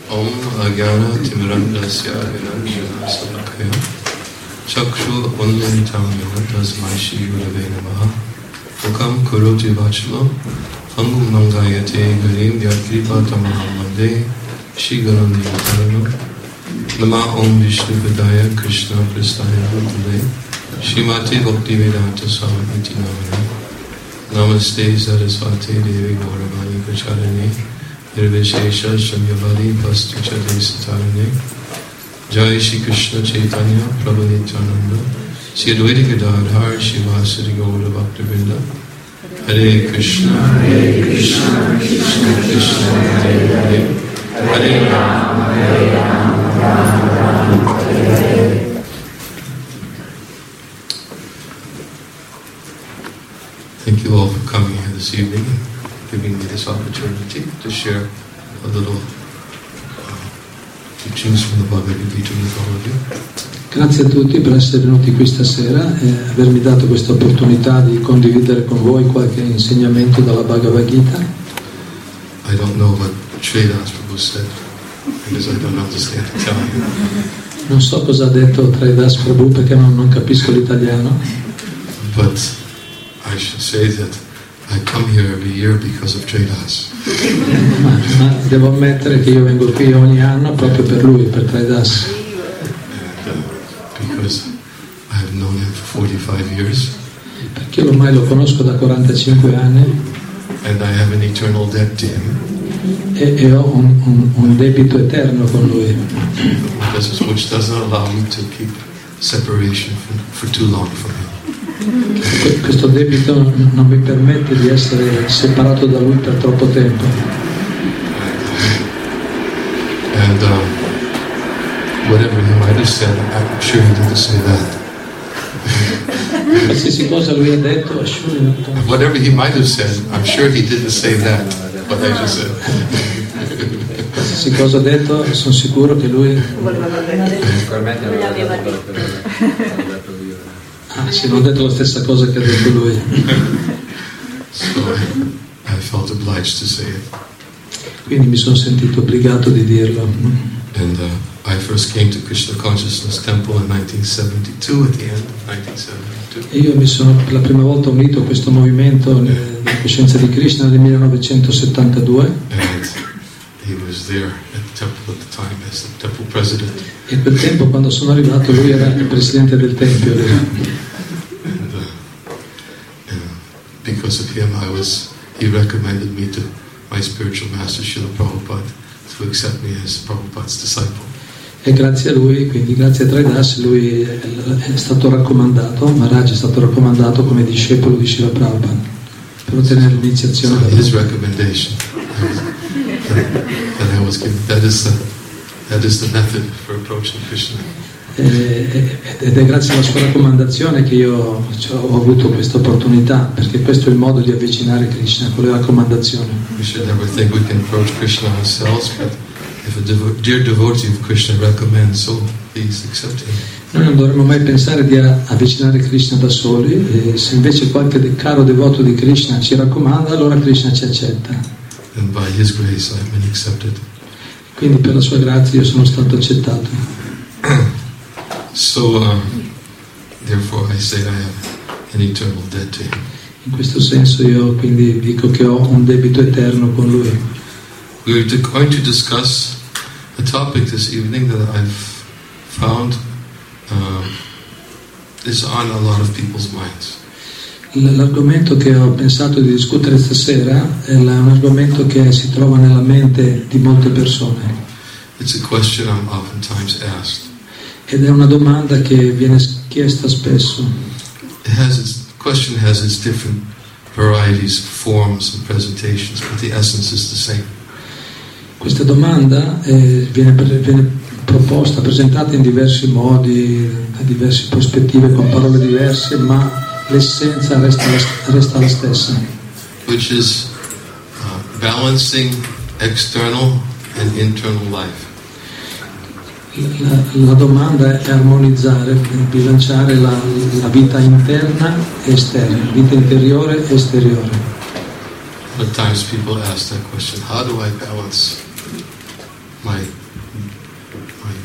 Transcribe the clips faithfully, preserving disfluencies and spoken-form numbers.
Om Ajnana Timirandasya Viranjana Salakaya Chakshu Unmilitam Yena Tasmai Shri Gurave Namaha Mukam Karoti Vachalo Angum Mangayate Garim Yatkripa Tamahamade Shri Garandi Utarano Nama Om Vishnu Padaya Krishna Prastaya Bhutale Srimati Bhakti Vedanta Swamiti Namane Namaste Saraswati Devi Gauravani Pracharane Nirvishesha Shamyavadi Vastu Chade Satarane Jai Shri Krishna Chaitanya Prabhu Nityananda Shri Advaita Gadadhar Shivasari Gaura Bhaktivinoda Hare Krishna Hare Krishna Krishna Krishna Hare Hare Hare Rama Hare Rama Rama Rama Hare Hare. Thank you all for coming here this evening and giving me this opportunity to share a little uh, teachings from the Bhagavad Gita with all of you. Grazie a tutti per essere venuti qui stasera e avermi dato questa opportunità di condividere con voi qualche insegnamento dalla Bhagavad Gita. I don't know what Sridhas Prabhu said because I don't understand Italian. Non so cosa ha detto Sridhas Prabhu perché non, non capisco l'italiano. But I should say that I come here every year because of Sridhas. ma, ma devo ammettere che io vengo qui ogni anno proprio per lui, per Sridhas. And uh, because I have known him for forty-five years. Perché ormai lo conosco da quarantacinque anni. And I have an eternal debt to him. E, e ho un, un, un debito eterno con lui. Which doesn't allow me to keep separation from, for too long from him. Questo debito non mi permette di essere separato da lui per troppo tempo. And um, whatever he might have said, I'm sure he didn't say that. Qualsiasi cosa lui ha detto, whatever he might have said, I'm sure he didn't say that. What I just said. Qualsiasi cosa ha detto, sono sicuro che lui. Ah, sì, non ho detto la stessa cosa che ha detto lui. So I felt obliged to say it. Quindi mi sono sentito obbligato di dirlo. And uh, I first came to Krishna Consciousness Temple in nineteen seventy-two, at the end of nineteen seventy-two. E io mi sono per la prima volta unito a questo movimento della coscienza di Krishna nel millenovecentosettantadue. And he was there at the temple at the time as the temple president. E a quel tempo, quando sono arrivato, lui era il presidente del tempio. And, uh, and because of him, I was. He recommended me to my spiritual master Srila Prabhupada to accept me as Prabhupada's disciple. E grazie a lui, quindi grazie a Sridhas, lui è stato raccomandato, Maharaj è stato raccomandato come discepolo di Srila Prabhupada per ottenere l'iniziazione. So his recommendation that I was given. That is the that is the method for approaching Krishna. Ed è grazie alla sua raccomandazione che io cioè, ho avuto questa opportunità, perché questo è il modo di avvicinare Krishna, con le raccomandazioni. We should never think we can approach Krishna ourselves, but if a devo- dear devotee of Krishna recommends, so please accept him. Noi non dovremmo mai pensare di avvicinare Krishna da soli, e se invece qualche caro devoto di Krishna ci raccomanda, allora Krishna ci accetta. And by his grace I have been accepted. Quindi per la sua grazia io sono stato accettato. So, um, therefore I say I have an eternal debt to him. In questo senso io quindi dico che ho un debito eterno con lui. We're going to discuss a topic this evening that I've found uh, is on a lot of people's minds. L'argomento che ho pensato di discutere stasera è un argomento che si trova nella mente di molte persone. It's a question I'm oftentimes asked. Ed è una domanda che viene chiesta spesso. It has its the question has its different varieties, forms and presentations, but the essence is the same. Questa domanda eh, viene, viene proposta, presentata in diversi modi, da diverse prospettive, con parole diverse, ma l'essenza resta la, resta la stessa. Which is uh, balancing external and internal life. La, la domanda è armonizzare, bilanciare la, la vita interna e esterna, vita interiore e esteriore. At times people ask that question, how do I balance my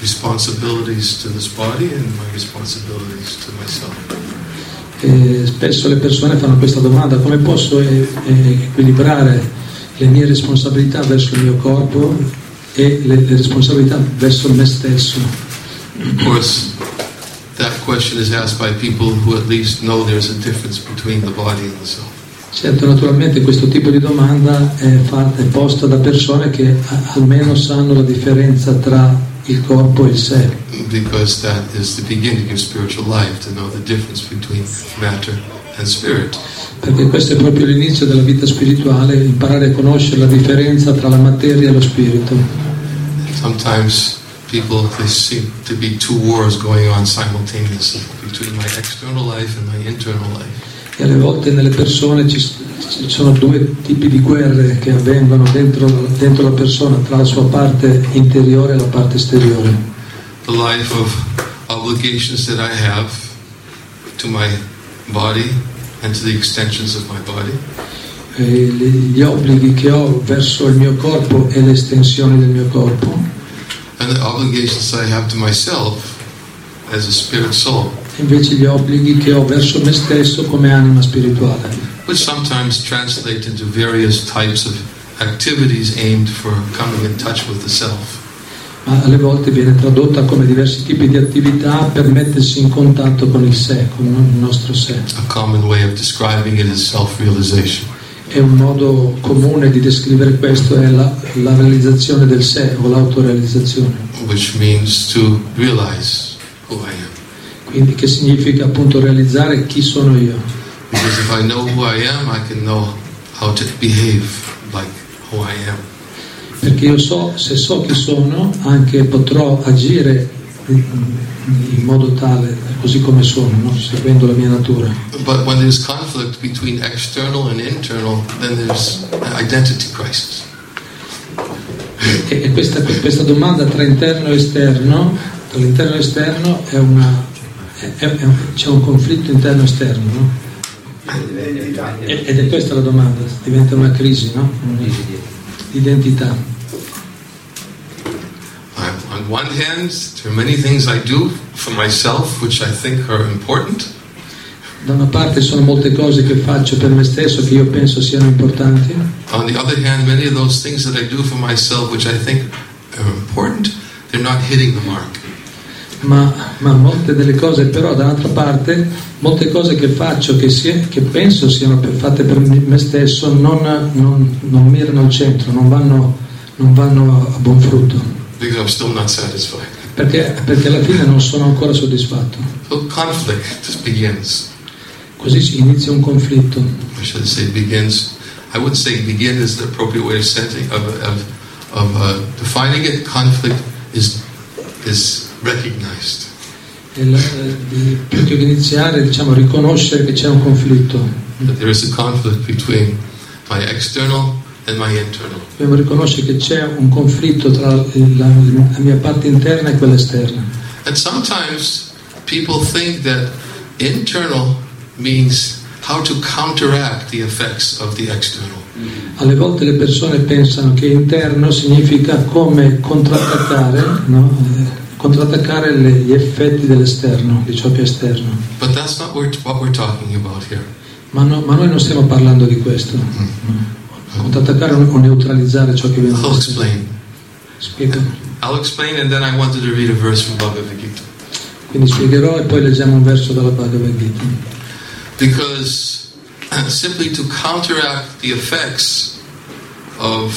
responsibilities to this body and my responsibilities to myself. E spesso le persone fanno questa domanda: come posso eh, eh, equilibrare le mie responsabilità verso il mio corpo e le, le responsabilità verso me stesso? Of course, that question is asked by people who at least know there's a difference between the body and the soul. Certo, naturalmente questo tipo di domanda è, fatta, è posta da persone che a, almeno sanno la differenza tra il corpo e il sé. Because that is the beginning of spiritual life, to know the difference between matter and spirit. Perché questo è proprio l'inizio della vita spirituale, imparare a conoscere la differenza tra la materia e lo spirito. Sometimes people, they seem to be two wars going on simultaneously between my external life and my internal life. E alle volte nelle persone ci, ci sono due tipi di guerre che avvengono dentro, dentro la persona, tra la sua parte interiore e la parte esteriore. The life of obligations that I have to my body and to the extensions of my body. E gli obblighi che ho verso il mio corpo e le estensioni del mio corpo. And the obligations I have to myself as a spirit soul. Invece gli obblighi che ho verso me stesso come anima spirituale. Which sometimes translate into various types of activities aimed for coming in touch with the self. Ma alle volte viene tradotta come diversi tipi di attività per mettersi in contatto con il sé, con il nostro sé. A common way of describing it is self-realization. E un modo comune di descrivere questo è la, la realizzazione del sé o l'autorealizzazione. Which means to realize who I am. Quindi che significa appunto realizzare chi sono io. Because if I know who I am, I can know how to behave like who I am. Perché io so, se so chi sono, anche potrò agire in, in modo tale, così come sono, no? Seguendo la mia natura. But when there's conflict between external and internal, then there's an identity crisis. E, e questa, questa domanda tra interno e esterno, tra l'interno e l'esterno è una È, è, c'è un conflitto interno e esterno, no? Ed è questa la domanda, diventa una crisi, no? Identità. On one hand, there are many things I do for myself which I think are important. Da una parte sono molte cose che faccio per me stesso che io penso siano importanti. On the other hand, many of those things that I do for myself which I think are important, they're not hitting the mark. Ma, ma molte delle cose però dall'altra parte, molte cose che faccio che, sia, che penso siano per, fatte per me stesso non, non, non mirano al centro, non vanno, non vanno a buon frutto. Because I'm still not satisfied. Perché, perché alla fine non sono ancora soddisfatto. So conflict just begins. Così si inizia un conflitto. I should say begins. I wouldn't say begin is the appropriate way of setting of of, of uh, defining it. Conflict is is recognized. E la, di, più che iniziare, diciamo, riconoscere che c'è un conflitto. That there is a conflict between my external and my internal. Dobbiamo riconoscere che c'è un conflitto tra la, la mia parte interna e quella esterna. And sometimes people think that internal means how to counteract the effects of the external. Alle volte le persone pensano che interno significa come contrattaccare, no? Eh, contrattaccare le, gli effetti dell'esterno, di ciò che è esterno. But that's not what we're talking about here. Ma, no, ma noi non stiamo parlando di questo. Mm-hmm. No. Contrattaccare o neutralizzare ciò che viene I'll explain. Spiega. I'll explain and then I wanted to read a verse from Bhagavad Gita. Quindi spiegherò e poi leggiamo un verso dalla Bhagavad Gita. Because uh, simply to counteract the effects of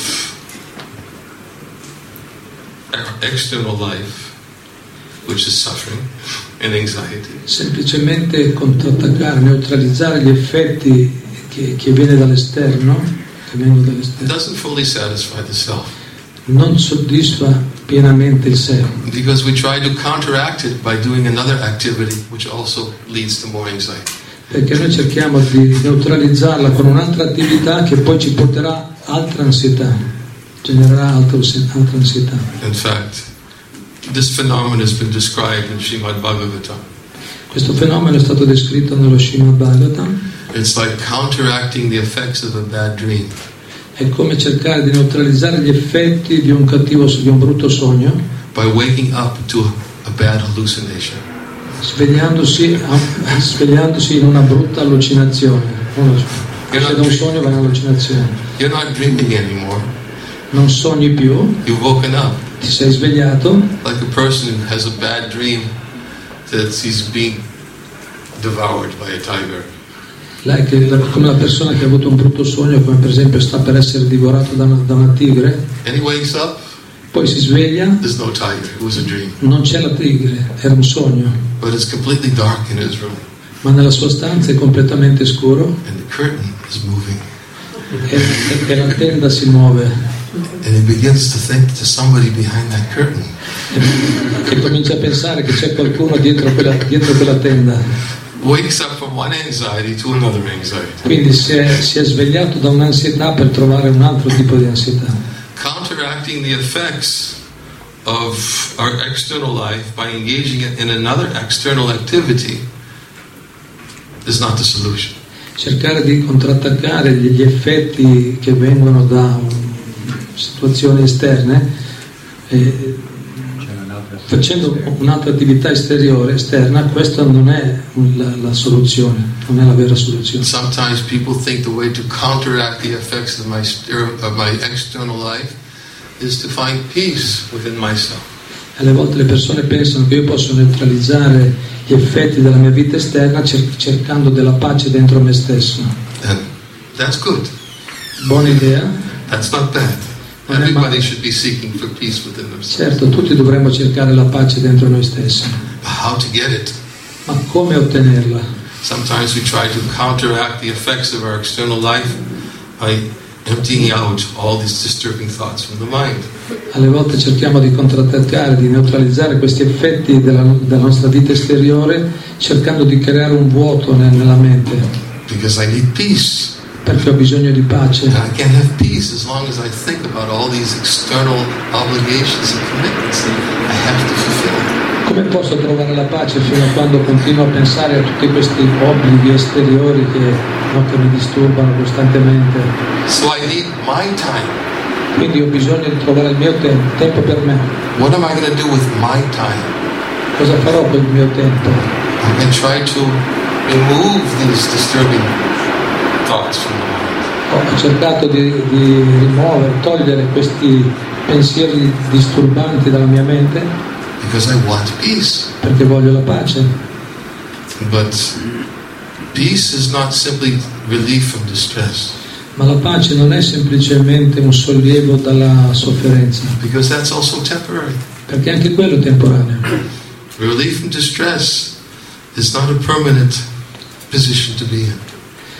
our external life, which is suffering and anxiety. Semplicemente contrattaccare, neutralizzare gli effetti che, che viene dall'esterno, che vengono dall'esterno. It doesn't fully satisfy the self. Non soddisfa pienamente il sé. Because we try to counteract it by doing another activity which also leads to more anxiety. Perché noi cerchiamo di neutralizzarla con un'altra attività che poi ci porterà altra ansietà, genererà altra, altra ansietà. In fact, this phenomenon has been described in Srimad Bhagavatam. Questo fenomeno è stato descritto nello Srimad Bhagavatam. It's like counteracting the effects of a bad dream. È come cercare di neutralizzare gli effetti di un cattivo, di un brutto sogno. by waking up to a bad hallucination. Svegliandosi, svegliandosi in una brutta allucinazione. Uno esce da un sogno va in allucinazione. You're not dreaming anymore. Non sogni più. You've woken up. Ti sei svegliato. Like a person who has a bad dream that he's being devoured by a tiger. Like, come la persona che ha avuto un brutto sogno, come per esempio sta per essere divorato da una, da una tigre. And he wakes up. Poi si sveglia. There's no tiger. It was a dream. Non c'è la tigre, era un sogno. But it's completely dark in his room. Ma nella sua stanza è completamente scuro. And the curtain is moving. E, e la tenda si muove. And he begins to think there's somebody behind that curtain. E, e comincia a pensare che c'è qualcuno dietro quella, dietro quella tenda. Wakes up from one anxiety to another anxiety. Quindi si è, si è svegliato da un'ansietà per trovare un altro tipo di ansietà. Counteracting the effects of our external life by engaging in another external activity is not the solution. Cercare di contrattaccare gli effetti che vengono da situazioni esterne eh, facendo un'altra attività esteriore, esterna, questa non è la, la soluzione, non è la vera soluzione. Sometimes people think the way to counteract the effects of my of my external life is to find peace within myself. Alle volte le persone pensano che io posso neutralizzare gli effetti della mia vita esterna cer- cercando della pace dentro me stesso. And that's good. Buona idea. That's not bad. Everybody should be seeking for peace within themselves. Certo, tutti dovremmo cercare la pace dentro noi stessi. But how to get it? Ma come ottenerla? Sometimes we try to counteract the effects of our external life by emptying out all these disturbing thoughts from the mind. Alle volte cerchiamo di contrattaccare, di neutralizzare questi effetti della, della nostra vita esteriore cercando di creare un vuoto nel, nella mente. Because I need peace. Perché ho bisogno di pace. And I can't have peace as long as I think about all these external obligations and commitments that I have to fulfill. Come posso trovare la pace fino a quando continuo a pensare a tutti questi obblighi esteriori che, no, che mi disturbano costantemente? So I need my time. Quindi ho bisogno di trovare il mio tempo, tempo per me. What am I going to do with my time? Cosa farò con il mio tempo? I'm going to try to remove these disturbing thoughts from the mind. Ho cercato di, di rimuovere, togliere questi pensieri disturbanti dalla mia mente. Because I want peace. Perché voglio la pace. But peace is not simply relief from distress. Ma la pace non è semplicemente un sollievo dalla sofferenza. Because that's also temporary. Perché anche quello è temporaneo. Relief from distress is not a permanent position to be in.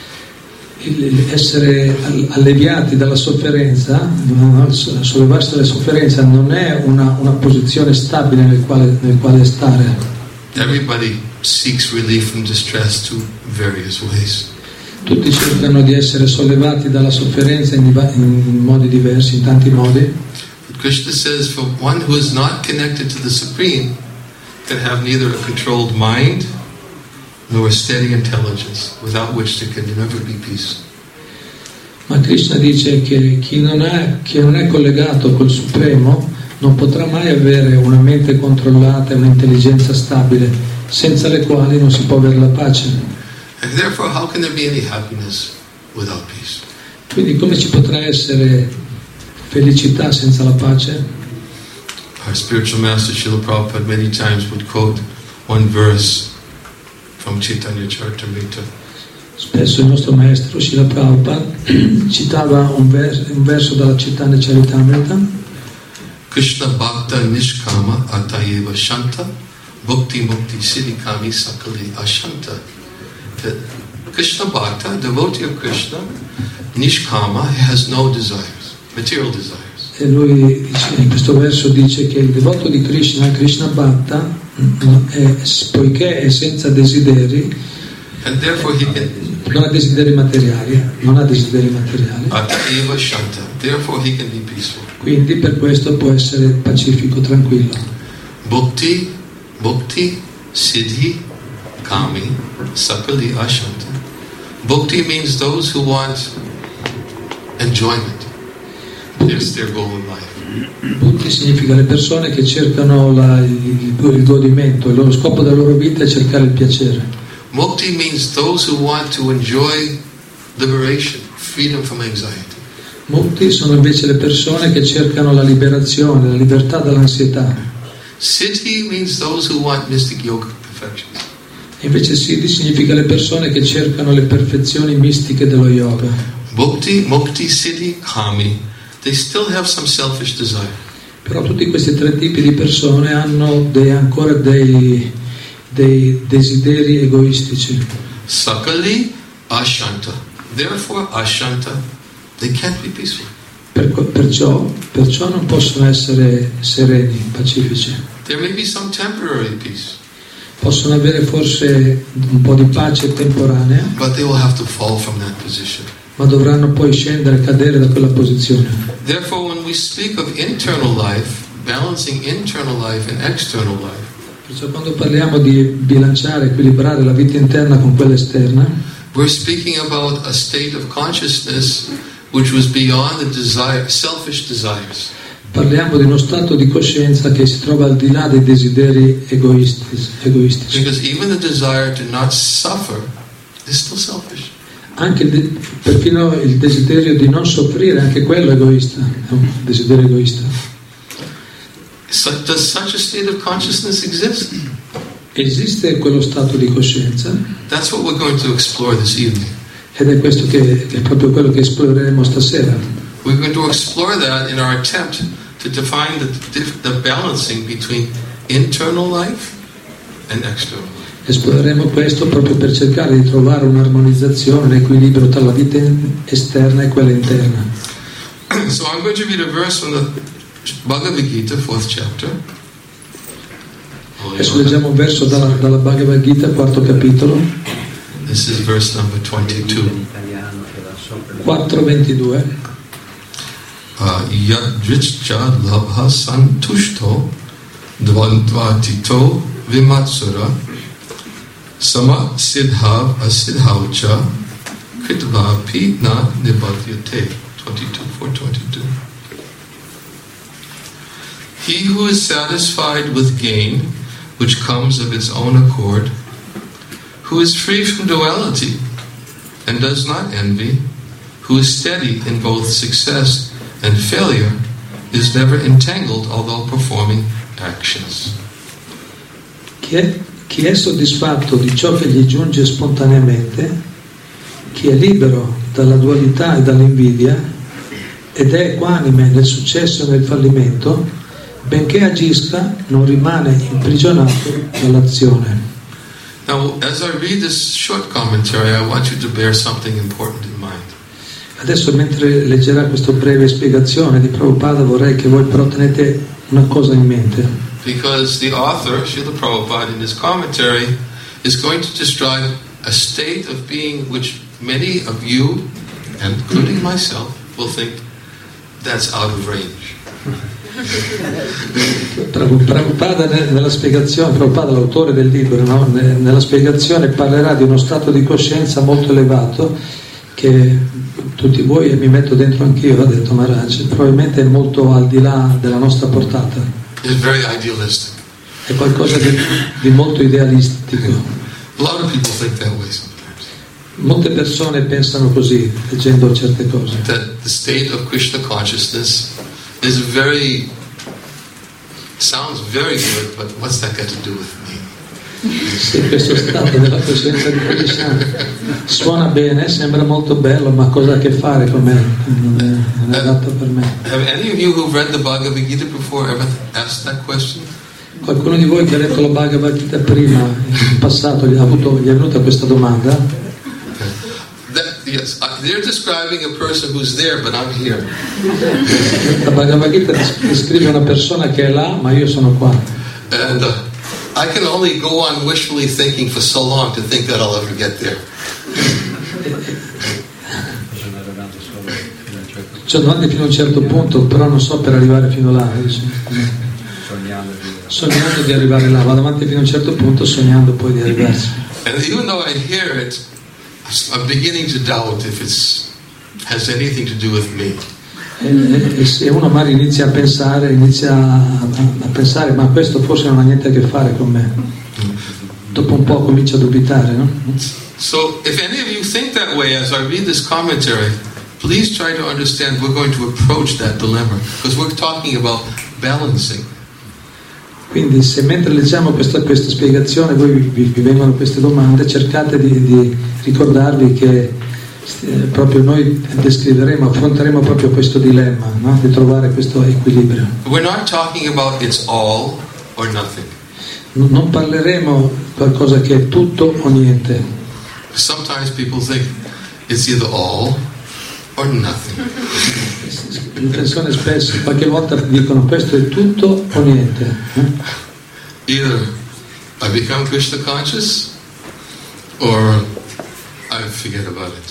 Essere alleviati dalla sofferenza, sollevarsi dalla sofferenza non è una, una posizione stabile nel quale, nel quale stare. Everybody seeks relief from distress to various ways. Tutti cercano di essere sollevati dalla sofferenza in, in modi diversi, in tanti modi. But Krishna says, for one who is not connected to the Supreme can have neither a controlled mind nor a steady intelligence, without which there can never be peace. Ma Krishna dice che chi non è, chi non è collegato col Supremo non potrà mai avere una mente controllata e un'intelligenza stabile, senza le quali non si può avere la pace. And therefore, how can there be any happiness without peace? Quindi come ci potrà essere felicità senza la pace? Our spiritual master Srila Prabhupada many times would quote one verse from Chaitanya Charitamrita. Spesso il nostro maestro Srila Prabhupada citava un, vers- un verso dalla Chaitanya Charitamrita. Krishna Bhakta Nishkama Atayeva Shanta Bhakti Mukti Siddhikami Sakali Ashanta. That Krishna Bhakta, devotee of Krishna, Nishkama, has no desires, material desires. E lui dice, in questo verso dice che il devoto di Krishna, Krishna Bhakta, è, poiché è senza desideri, and therefore he can, non ha desideri materiali, non ha desideri materiali. Atayeva Shanta, therefore he can be peaceful. Quindi per questo può essere pacifico, tranquillo. Bhakti, Bhakti, Siddhi, Kami, Sakali Ashanta. Bhakti means those who want enjoyment. That's their goal in life. Bhakti significa le persone che cercano la, il, il godimento, il loro scopo della loro vita è cercare il piacere. Mukti means those who want to enjoy liberation, freedom from anxiety. Mukti sono invece le persone che cercano la liberazione, la libertà dall'ansietà. Siddhi means those who want mystic yoga perfection. E invece Siddhi significa le persone che cercano le perfezioni mistiche dello yoga. Bhakti, Mukti, Siddhi, Kami, they still have some selfish desire. Però tutti questi tre tipi di persone hanno dei, ancora dei, dei desideri egoistici. Sakali, Ashanta. Therefore, Ashanta, they can't be peaceful. Per, perciò, perciò non possono essere sereni, pacifici. There may be some temporary peace. Possono avere forse un po' di pace temporanea, But they will have to fall from that position. ma dovranno poi scendere, cadere da quella posizione. Therefore, when we speak of internal life, balancing internal life and external life, Perciò quando parliamo di bilanciare, equilibrare la vita interna con quella esterna, we're speaking about a state of consciousness which was beyond the desire, selfish desires. parliamo di uno stato di coscienza che si trova al di là dei desideri egoistici. egoistici. Because even the desire to not suffer is still selfish. Anche il de- perfino il desiderio di non soffrire, anche quello è egoista, è un desiderio egoista. So, does such a state of consciousness exist? Esiste quello stato di coscienza That's what we're going to explore this evening. ed è questo che è proprio quello che esploreremo stasera. We're going to explore that in our attempt to define the, the balancing between internal life and external life. Esploreremo questo proprio per cercare di trovare un'armonizzazione, un equilibrio tra la vita esterna e quella interna. So I'm going to read a verse from the Bhagavad Gita, fourth chapter. Adesso leggiamo un verso dalla, dalla Bhagavad Gita, quarto capitolo, This is verse number twenty-two. quattro ventidue. Yadricha labha santushto dvandvatito vimatsura sama siddhav asiddhavcha kritvapi na nibadyate. twenty-two, four twenty-two. He who is satisfied with gain, which comes of its own accord, who is free from duality and does not envy, who is steady in both success and failure, is never entangled although performing actions. Chi è, chi è soddisfatto di ciò che gli giunge spontaneamente, chi è libero dalla dualità e dall'invidia ed è equanime nel successo e nel fallimento, benché agisca, non rimane imprigionato dall'azione. Now, as I read this short commentary, I want you to bear something important in mind. Adesso, mentre leggerà questa breve spiegazione di Prabhupada, vorrei che voi però tenete una cosa in mente. Because the author, Srila Prabhupada, in his commentary, is going to describe a state of being which many of you, and including myself, will think that's out of range. Prabhupada nella spiegazione, Prabhupada l'autore del libro, no? Nella spiegazione parlerà di uno stato di coscienza molto elevato che tutti voi, e mi metto dentro anch'io, ha detto Maharaj, probabilmente è molto al di là della nostra portata. It's very idealistic. È qualcosa di, di molto idealistico. A lot of people think that way sometimes. Molte persone pensano così, leggendo certe cose. That the state of Krishna consciousness is very, sounds very good, but what's that got to do with me? Sì, questo stato della coscienza di Krishna suona bene, sembra molto bello, ma cosa ha a che fare con me? Non è, non è adatto per me. Have any of you who've read the Bhagavad Gita before ever asked that question? Qualcuno di voi che ha letto la Bhagavad Gita prima, in passato, gli, ha avuto, gli è venuta questa domanda? That, yes, I- they're describing a person who's there, but I'm here. La Bhagavad Gita descrive una persona che è là, ma io sono qua. And uh, I can only go on wishfully thinking for so long to think that I'll ever get there. Ci sono andati fino a un certo punto, però non so per arrivare fino là. Dice. Sognando di arrivare là, vado avanti fino a un certo punto, sognando poi di arrivarci. And even though I hear it, I'm beginning to doubt if it's has anything to do with me. E, e se uno magari inizia a pensare, inizia a, a pensare, ma questo forse non ha niente a che fare con me. Dopo un po' comincia a dubitare, no? So, if any of you think that way as I read this commentary, please try to understand we're going to approach that dilemma, because we're talking about balancing. Quindi se mentre leggiamo questa, questa spiegazione voi vi, vi vengono queste domande, cercate di, di ricordarvi che eh, proprio noi descriveremo, affronteremo proprio questo dilemma, no? Di trovare questo equilibrio. We're not talking about it's all or nothing. Non, non parleremo qualcosa che è tutto o niente. Sometimes people think it's either all or nothing. Le persone spesso, qualche volta dicono questo è tutto o niente. Eh? Either I become Krishna conscious or I forget about it.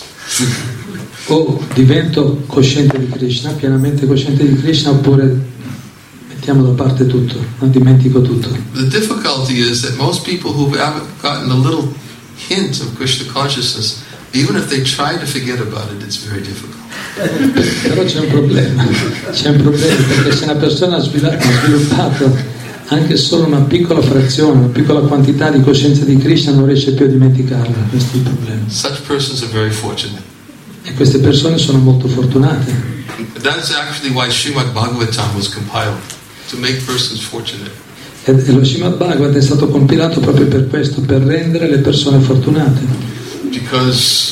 O divento cosciente di Krishna, pienamente cosciente di Krishna, oppure mettiamo da parte tutto, non dimentico tutto. The difficulty is that most people who've gotten a little hint of Krishna consciousness, even if they try to forget about it, it's very difficult. Però c'è un problema, c'è un problema perché se una persona ha sviluppato anche solo una piccola frazione, una piccola quantità di coscienza di Krishna, non riesce più a dimenticarla. Questo è il problema. Such persons are very fortunate. E queste persone sono molto fortunate. That's actually why Srimad Bhagavatam was compiled, to make persons fortunate. E lo Srimad Bhagavatam è stato compilato proprio per questo, per rendere le persone fortunate. Because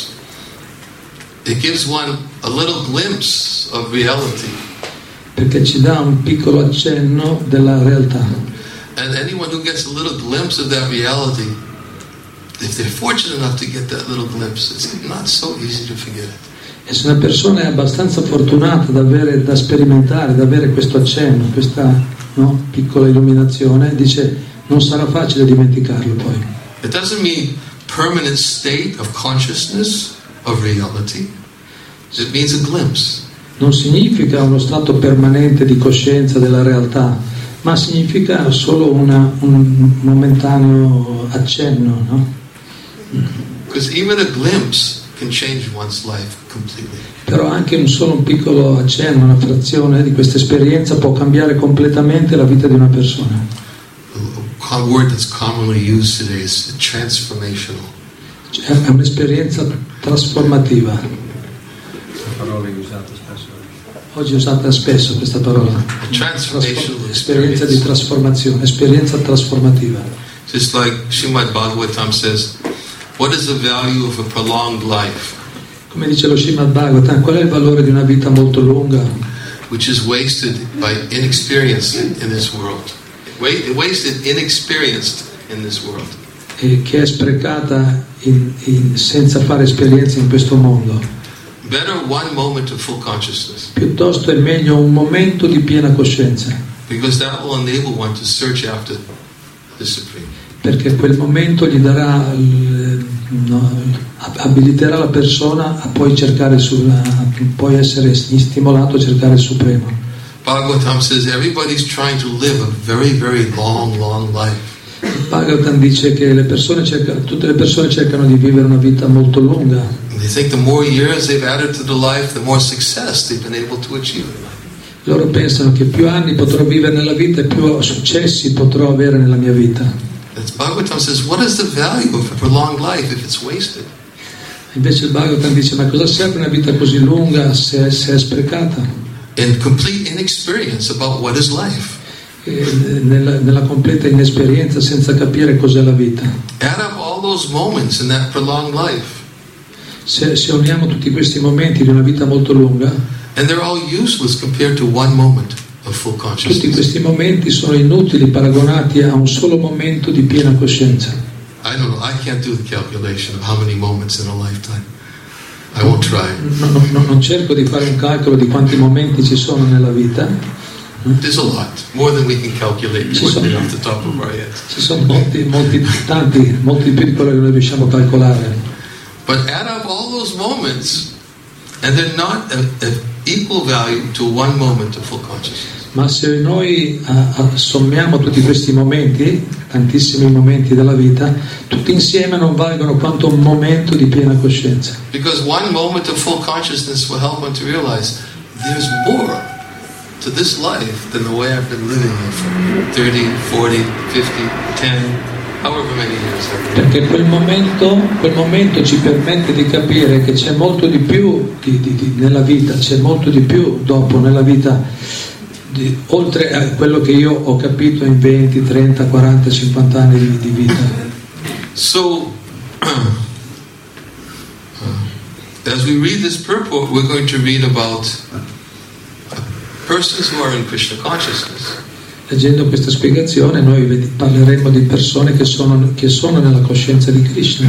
it gives one a little glimpse of reality. Perché ci dà un piccolo accenno della realtà. And anyone who gets a little glimpse of that reality, if they're fortunate enough to get that little glimpse, it's not so easy to forget it. E se una persona è abbastanza fortunata da, avere, da sperimentare, da avere questo accenno, questa no, piccola illuminazione, dice non sarà facile dimenticarlo poi. It doesn't mean permanent state of consciousness of reality. It means a glimpse. Non significa uno stato permanente di coscienza della realtà, ma significa solo una, un momentaneo accenno, no? Because even a glimpse can change one's life completely. Però anche un solo un piccolo accenno, una frazione di questa esperienza può cambiare completamente la vita di una persona. A word that's commonly used today is transformational. È un'esperienza trasformativa. Parola usata spesso. Oggi è usata spesso questa parola. Transformational esperienza di trasformazione, esperienza trasformativa. Just like Srimad Bhagavatam says, what is the value of a prolonged life? Come dice lo Srimad Bhagavatam, qual è il valore di una vita molto lunga? Which is wasted by inexperience in this world. Wasted, inexperienced in this world. E che è sprecata in, in, senza fare esperienza in questo mondo. Better one moment of full consciousness. Piuttosto è meglio un momento di piena coscienza. Because that will enable one to search after the Supreme. Perché quel momento gli darà, no, abiliterà la persona a poi cercare sulla, a poi essere stimolato a cercare il Supremo. Bhagavatam says everybody's trying to live a very, very long, long life. Bhagavatam dice che le persone cercano, tutte le persone cercano di vivere una vita molto lunga. And they think the more years they've added to the life, the more success they've been able to achieve. Loro pensano che più anni potrò vivere nella vita e più successi potrò avere nella mia vita. As Bhagavatam says, what is the value of a prolonged life if it's wasted? Invece il Bhagavatam dice, ma cosa serve una vita così lunga se, se è sprecata? In complete inexperience about what is life. Nella, nella completa inesperienza, senza capire cos'è la vita. Add up all those moments in that prolonged life. Se, se uniamo tutti questi momenti di una vita molto lunga, and they're all useless compared to one moment of full consciousness. Tutti questi momenti sono inutili paragonati a un solo momento di piena coscienza. I don't know, I can't do the calculation of how many moments in a lifetime. I won't try. No, no, no, non cerco di fare un calcolo di quanti momenti ci sono nella vita. There's a lot, more than we can calculate quickly off the top of our heads. Ci sono molti, molti, tanti, molti più di quello che noi riusciamo a calcolare. But add up all those moments, and they're not of equal value to one moment of full consciousness. Ma se noi uh, sommiamo tutti questi momenti, tantissimi momenti della vita, tutti insieme non valgono quanto un momento di piena coscienza. Because one moment of full consciousness will help one to realize there's more to this life than the way I've been living it for thirty, forty, fifty, ten, however many years I've been. Perché quel momento, quel momento ci permette di capire che c'è molto di più di, di, di, nella vita, c'è molto di più dopo nella vita, di, oltre a quello che io ho capito in venti, trenta, quaranta, cinquanta anni di, di vita. So, as we read this purport, we're going to read about persons who are in Krishna consciousness. Leggendo questa spiegazione noi parleremo di persone che sono, che sono nella coscienza di Krishna.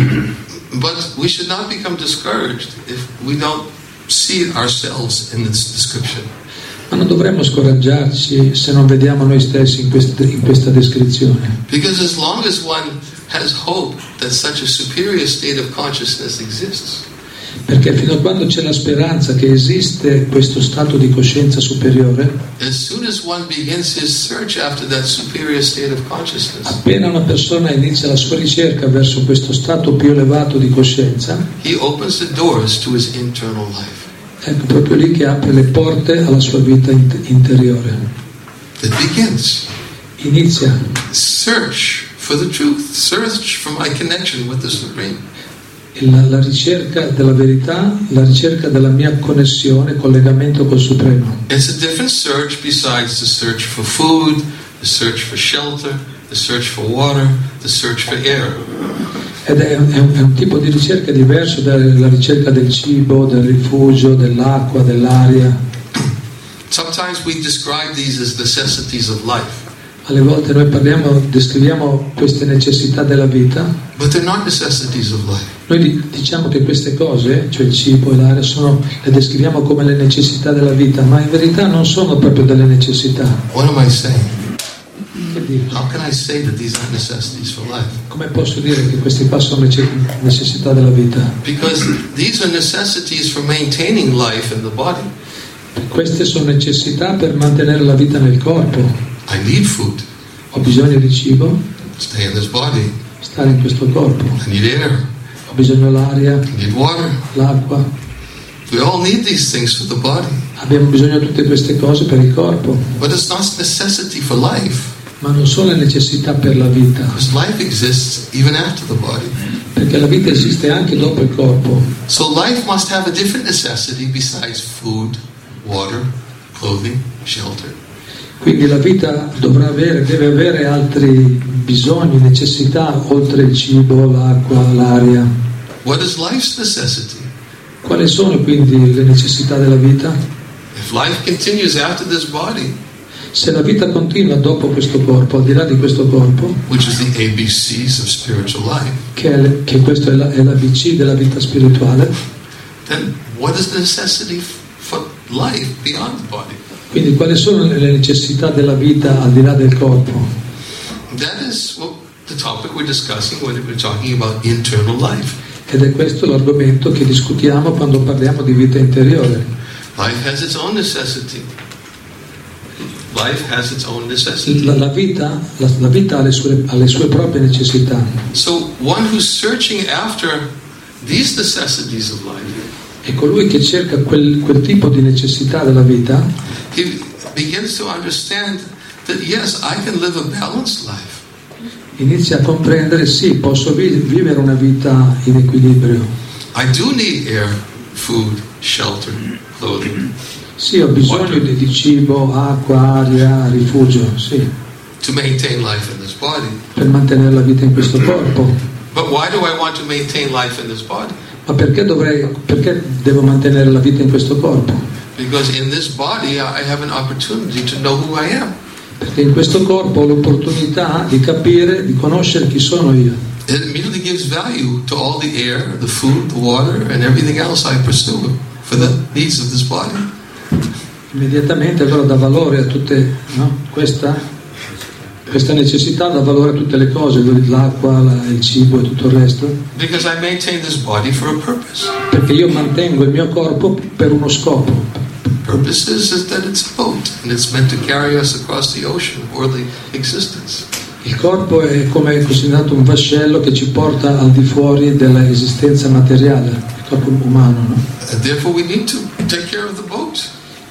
But we should not become discouraged if we don't see ourselves in this description. Ma non dovremmo scoraggiarci se non vediamo noi stessi in questa, in questa descrizione. Because as long as one has hope that such a superior state of consciousness exists, Perché fino a quando c'è la speranza che esiste questo stato di coscienza superiore, as soon as one begins his search after that superior state of consciousness, appena una persona inizia la sua ricerca verso questo stato più elevato di coscienza, he opens the doors to his internal life. ecco proprio lì che apre le porte alla sua vita interiore. It begins. Inizia Search for the truth. Search for my connection with the Supreme. la, la ricerca della verità, la ricerca della mia connessione, collegamento col Supremo. It's a different search besides the search for food, the search for shelter, the search for water, the search for air. Ed è un, è, un, è un tipo di ricerca diverso dalla ricerca del cibo, del rifugio, dell'acqua, dell'aria. Sometimes we describe these as necessities of life. Alle volte noi parliamo, descriviamo queste necessità della vita, But they're not necessities of life. noi diciamo che queste cose, cioè il cibo e l'aria, sono, le descriviamo come le necessità della vita, ma in verità non sono proprio delle necessità. What am I saying? Che dico? How can I say that these aren't necessities for life? Come posso dire che queste qua sono necessità della vita? Because these are necessities for maintaining life in the body. Queste sono necessità per mantenere la vita nel corpo. I need food. Ho bisogno di cibo, Stay in this body. stare in questo corpo. I need air. Ho bisogno dell'aria, I need water. l'acqua. We all need these things for the body. Abbiamo bisogno di tutte queste cose per il corpo, But it's not a necessity for life. ma non sono le necessità per la vita, Because life exists even after the body. perché la vita esiste anche dopo il corpo. So life must have a different necessity besides food, water, clothing, shelter. Quindi la vita dovrà avere, deve avere altri bisogni, necessità, oltre il cibo, l'acqua, l'aria. What is life's necessity? Quali sono quindi le necessità della vita? If life continues after this body, Se la vita continua dopo questo corpo, al di là di questo corpo, which is the A B Cs of spiritual life, che, è le, che questo è la, è l'A B C della vita spirituale, then what is the necessity for life beyond the body? quindi quali sono le necessità della vita al di là del corpo? That is what the topic we're discussing when we're talking about internal life. Ed è questo l'argomento che discutiamo quando parliamo di vita interiore. Life has its own necessity. Life has its own necessity. La, la vita, la, la vita ha le sue, ha le sue proprie necessità. So one who's searching after these necessities of life, E colui che cerca quel, quel tipo di necessità della vita, he begins to understand that yes, I can live a balanced life. inizia a comprendere, sì, posso vi- vivere una vita in equilibrio. I do need air, food, shelter, clothing Sì, ho bisogno di, di cibo, acqua, aria, rifugio, sì, to maintain life in this body. per mantenere la vita in questo corpo. But why do I want to maintain life in this body? Ma perché dovrei, perché devo mantenere la vita in questo corpo? Because in this body I have an opportunity to know who I am. Perché in questo corpo ho l'opportunità di capire, di conoscere chi sono io. It immediately gives value to all the air, the food, the water, and everything else I pursue for the needs of this body. Immediatamente allora dà valore a tutte, no? Questa, questa necessità dà valore a tutte le cose, l'acqua, la, il cibo e tutto il resto, Because I maintain this body for a purpose. perché io mantengo il mio corpo per uno scopo. Purpose is, is that it's a boat and it's meant to carry us across the ocean of worldly existence. Il corpo è come considerato un vascello che ci porta al di fuori dell'esistenza materiale, il corpo umano, no? And therefore we need to take care of the boat.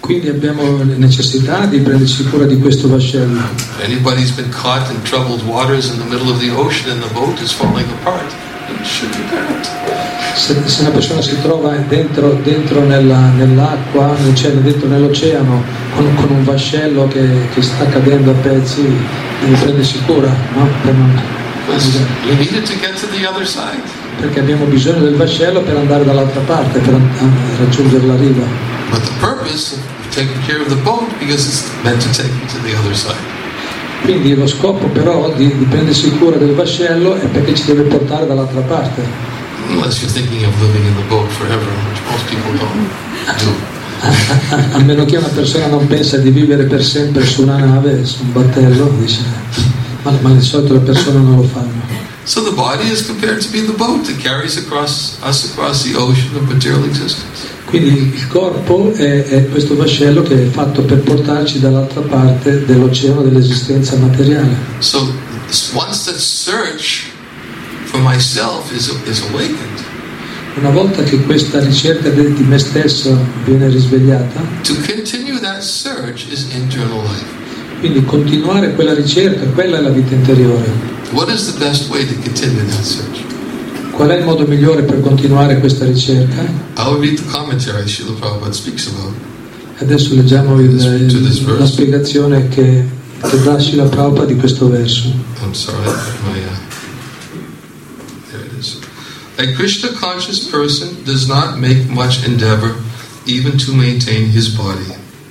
Quindi abbiamo necessità di prenderci cura di questo vascello. Anybody's been caught in troubled waters in the middle of the ocean and the boat is falling apart, it should be that. Se, se una persona si trova dentro, dentro nella, nell'acqua, cioè dentro nell'oceano, con, con un vascello che, che sta cadendo a pezzi, deve prendersi cura, no? Per non, You need it to get to the other side. perché abbiamo bisogno del vascello per andare dall'altra parte, per raggiungere la riva. But the purpose of taking care of the boat because it's meant to take you to the other side. Quindi lo scopo però di, di prendersi cura del vascello è perché ci deve portare dall'altra parte. Unless you're thinking of living in the boat forever, which most people don't do. A, a, a meno che una persona non pensa di vivere per sempre su una nave, su un battello, dice, ma, ma di solito le persone non lo fanno. So the body is compared to be the boat that carries across us across the ocean of material existence. Quindi il corpo è, è questo vascello che è fatto per portarci dall'altra parte dell'oceano dell'esistenza materiale. So once that search for myself is, is awakened, una volta che questa ricerca di me stesso viene risvegliata, to continue that search is internal life. Quindi continuare quella ricerca, quella è la vita interiore. What is the best way to continue that search? Qual è il modo migliore per continuare questa ricerca? I'll read the commentary Srila Prabhupada speaks about. Adesso leggiamo il, il, la spiegazione che, che dà Srila Prabhupada di questo verso. I'm sorry, my, uh, there it is. A Krishna conscious person does not make much endeavor even to maintain his body.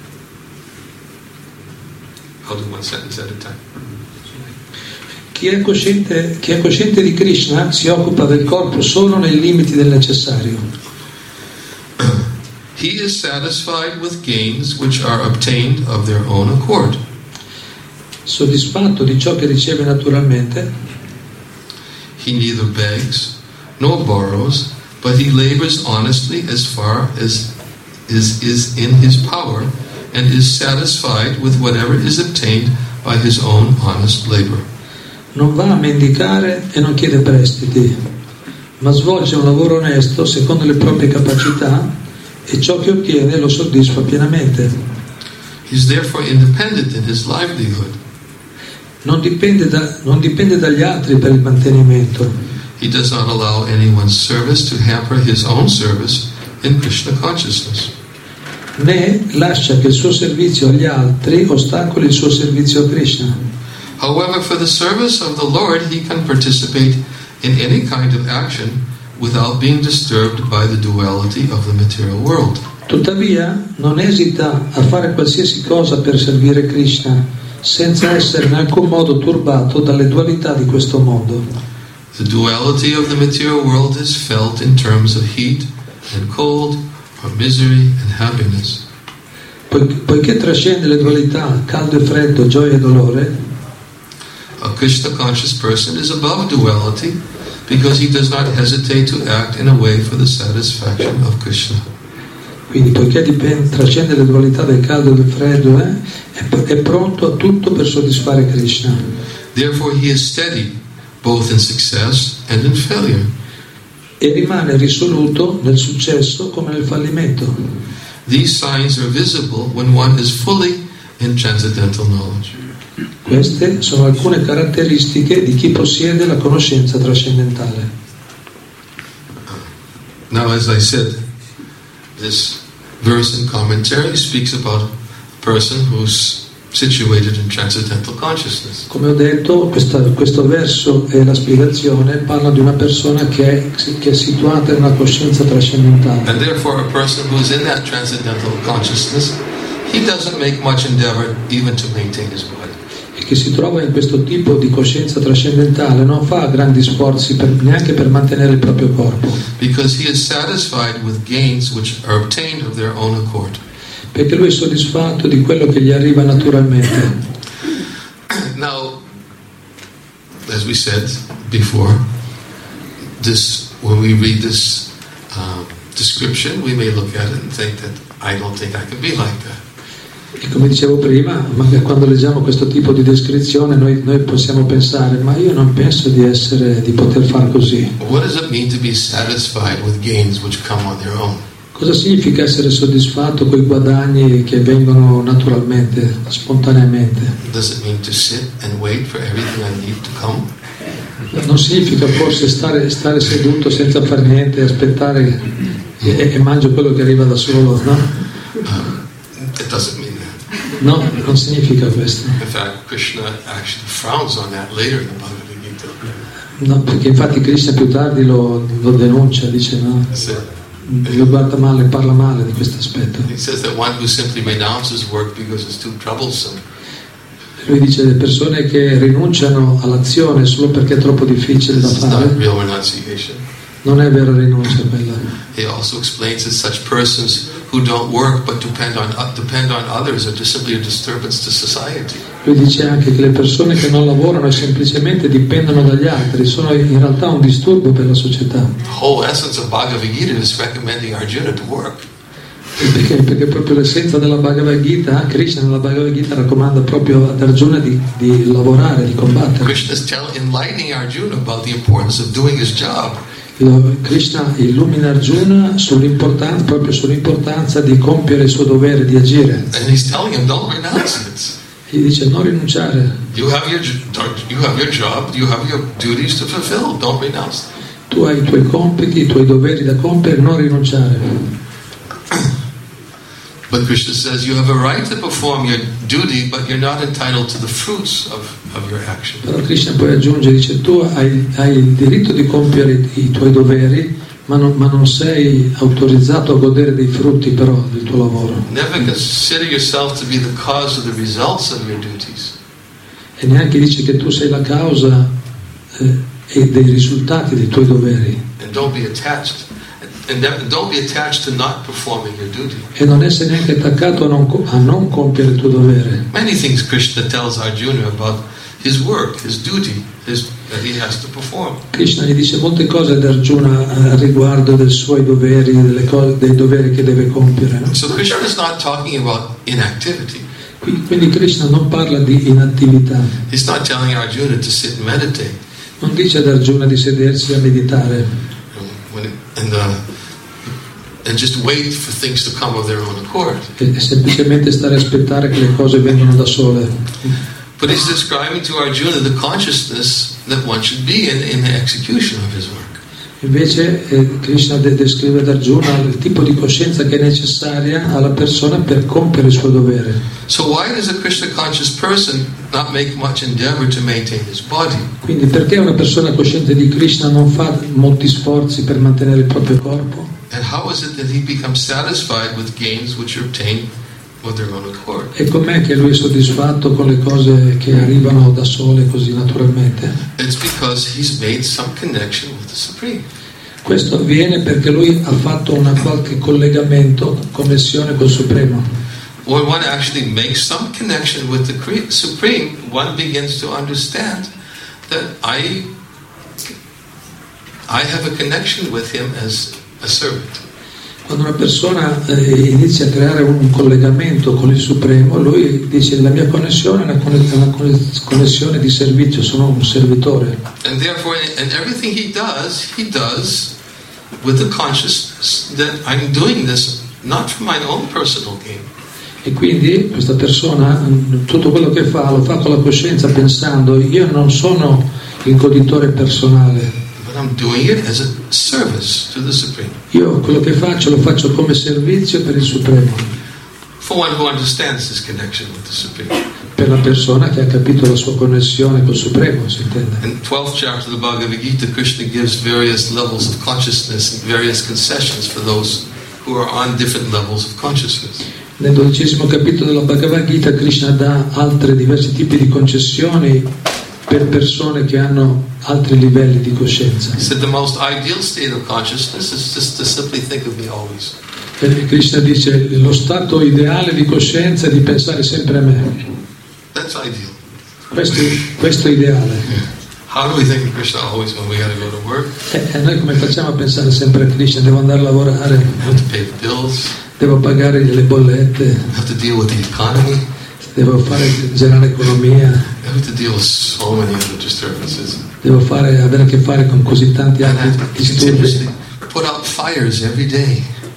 I'll do one sentence at a time. Chi è, cosciente, chi è cosciente di Krishna si occupa del corpo solo nei limiti del necessario. He is satisfied with gains which are obtained of their own accord. Soddisfatto di ciò che riceve naturalmente. He neither begs nor borrows, but he labors honestly as far as is, is in his power, and is satisfied with whatever is obtained by his own honest labor. Non va a mendicare e non chiede prestiti, ma svolge un lavoro onesto secondo le proprie capacità e ciò che ottiene lo soddisfa pienamente. He is therefore independent in his livelihood. Non dipende, da, non dipende dagli altri per il mantenimento. He does not allow anyone's service to hamper his own service in Krishna consciousness. Né lascia che il suo servizio agli altri ostacoli il suo servizio a Krishna. However, for the service of the Lord, he can participate in any kind of action without being disturbed by the duality of the material world. Tuttavia, non esita a fare qualsiasi cosa per servire Krishna, senza essere in alcun modo turbato dalle dualità di questo mondo. The duality of the material world is felt in terms of heat and cold, or misery and happiness. Poiché trascende le dualità caldo e freddo, gioia e dolore, a Krishna conscious person is above duality because he does not hesitate to act in a way for the satisfaction of Krishna. Quindi poiché dipende, trascende le dualità del caldo e del freddo, eh, è, è pronto a tutto per soddisfare Krishna. Therefore he is steady both in success and in failure. E rimane risoluto nel successo come nel fallimento. These signs are visible when one is fully in transcendental knowledge. Queste sono alcune caratteristiche di chi possiede la conoscenza trascendentale. Now, as I said, this verse in commentary speaks about a person who's situated in transcendental consciousness. Come ho detto, questa, questo verso e la spiegazione parla di una persona che è, che è situata in una coscienza trascendentale. And therefore, a person who is in that transcendental consciousness, he doesn't make much endeavor even to maintain his body. E che si trova in questo tipo di coscienza trascendentale non fa grandi sforzi per, neanche per mantenere il proprio corpo. Because he is satisfied with gains which are obtained of their own accord. Perché lui è soddisfatto di quello che gli arriva naturalmente. Now, as we said before, this when we read this um, description, we may look at it and think that I don't think I can be like that. E come dicevo prima, magari quando leggiamo questo tipo di descrizione noi, noi possiamo pensare, ma io non penso di essere, di poter far così. What does it mean to be satisfied with gains which come on their own? Cosa significa essere soddisfatto con i guadagni che vengono naturalmente, spontaneamente? Does it mean to sit and wait for everything I need to come? Non significa forse stare, stare seduto senza fare niente, aspettare e, e mangio quello che arriva da solo, no? It doesn't mean that. No, non significa questo. In fact, Krishna actually frowns on that later in the Bhagavad Gita. No, perché infatti Krishna più tardi lo, lo denuncia, dice no, lo guarda male, parla male di questo aspetto. He says that one who simply renounces work because it's too troublesome. Lui dice le persone che rinunciano all'azione solo perché è troppo difficile da This is not fare, real renunciation. non è vera rinuncia quella. He also explains that such persons who don't work but depend on depend on others are just simply a disturbance to society. Lui dice anche che le persone che non lavorano e semplicemente dipendono dagli altri sono in realtà un disturbo per la società. The whole essence of Bhagavad Gita is recommending Arjuna to work. Perché, perché proprio l'essenza della Bhagavad Gita, Krishna nella Bhagavad Gita raccomanda proprio ad Arjuna di, di lavorare, di combattere. Krishna is telling, enlightening Arjuna about the importance of doing his job. Krishna illumina Arjuna sull'importanza, proprio sull'importanza di compiere il suo dovere, di agire. And he's telling him, don't renounce it. Gli dice non rinunciare. You have your you have your job, you have your duties to fulfill. Don't renounce. Tu hai i tuoi compiti, i tuoi doveri da compiere, non rinunciare. But Krishna says you have a right to perform your duty, but you're not entitled to the fruits of, of your action. Però Krishna poi aggiunge, dice tu hai, hai il diritto di compiere i, i tuoi doveri, ma non, ma non sei autorizzato a godere dei frutti però del tuo lavoro. Never consider yourself to be the cause of the results of your duties. E neanche dice che tu sei la causa eh, e dei risultati dei tuoi doveri. And don't be attached. And don't be attached to not performing your duty. E non essere neanche attaccato a non, a non compiere il tuo dovere. Many things Krishna tells Arjuna about his work, his duty, his, that he has to perform. Krishna gli dice molte cose ad Arjuna a riguardo dei suoi doveri, delle cose, dei doveri che deve compiere. No? So Krishna is not talking about inactivity. Quindi Krishna non parla di inattività. He's not telling Arjuna to sit and meditate. Non dice ad Arjuna di sedersi a meditare. When it, and, uh, and just wait for things to come of their own accord. E semplicemente stare a aspettare che le cose vengano da sole. But he's describing to Arjuna the consciousness that one should be in, in the execution of his work. Invece eh, Krishna de- descrive ad Arjuna il tipo di coscienza che è necessaria alla persona per compiere il suo dovere. So why does a Krishna conscious person not make much endeavor to maintain his body? Quindi perché una persona cosciente di Krishna non fa molti sforzi per mantenere il proprio corpo? And how is it that he becomes satisfied with gains which are obtained of their own accord? E com'è che lui è soddisfatto con le cose che arrivano da sole così naturalmente? It's because he's made some connection with the Supreme. Questo avviene perché lui ha fatto una qualche collegamento, connessione col Supremo. When one actually makes some connection with the Supreme, one begins to understand that I, I have a connection with him as a servant. Quando una persona eh, inizia a creare un collegamento con il Supremo, lui dice la mia connessione è una, conne- una connessione di servizio, sono un servitore. And therefore, in everything he does, he does with the consciousness that I'm doing this not for my own personal gain. E quindi questa persona, tutto quello che fa, lo fa con la coscienza pensando io non sono il goditore personale. But I'm doing it as a service to the Supreme. Io quello che faccio lo faccio come servizio per il Supremo. For one who understands his connection with the Supreme. Per la persona che ha capito la sua connessione col Supremo, si intende. In the twelfth chapter of the Bhagavad Gita, Krishna gives various levels of consciousness and various concessions for those who are on different levels of consciousness. Nel dodicesimo capitolo della Bhagavad Gita Krishna dà altri diversi tipi di concessioni per persone che hanno altri livelli di coscienza. He said the most ideal state of consciousness is just to simply think of me always. E Krishna dice lo stato ideale di coscienza è di pensare sempre a me. That's ideal. Questo, questo è ideale. How do we think of Krishna always when we got to go to work? E, e noi come facciamo a pensare sempre a Krishna? Devo andare a lavorare, We have to pay the bills. devo pagare le bollette, We have to deal with the economy. devo fare generare economia, We have to deal with so many other disturbances. devo fare, avere a che fare con così tanti And altri have to continuously disturbi. put out fires every day.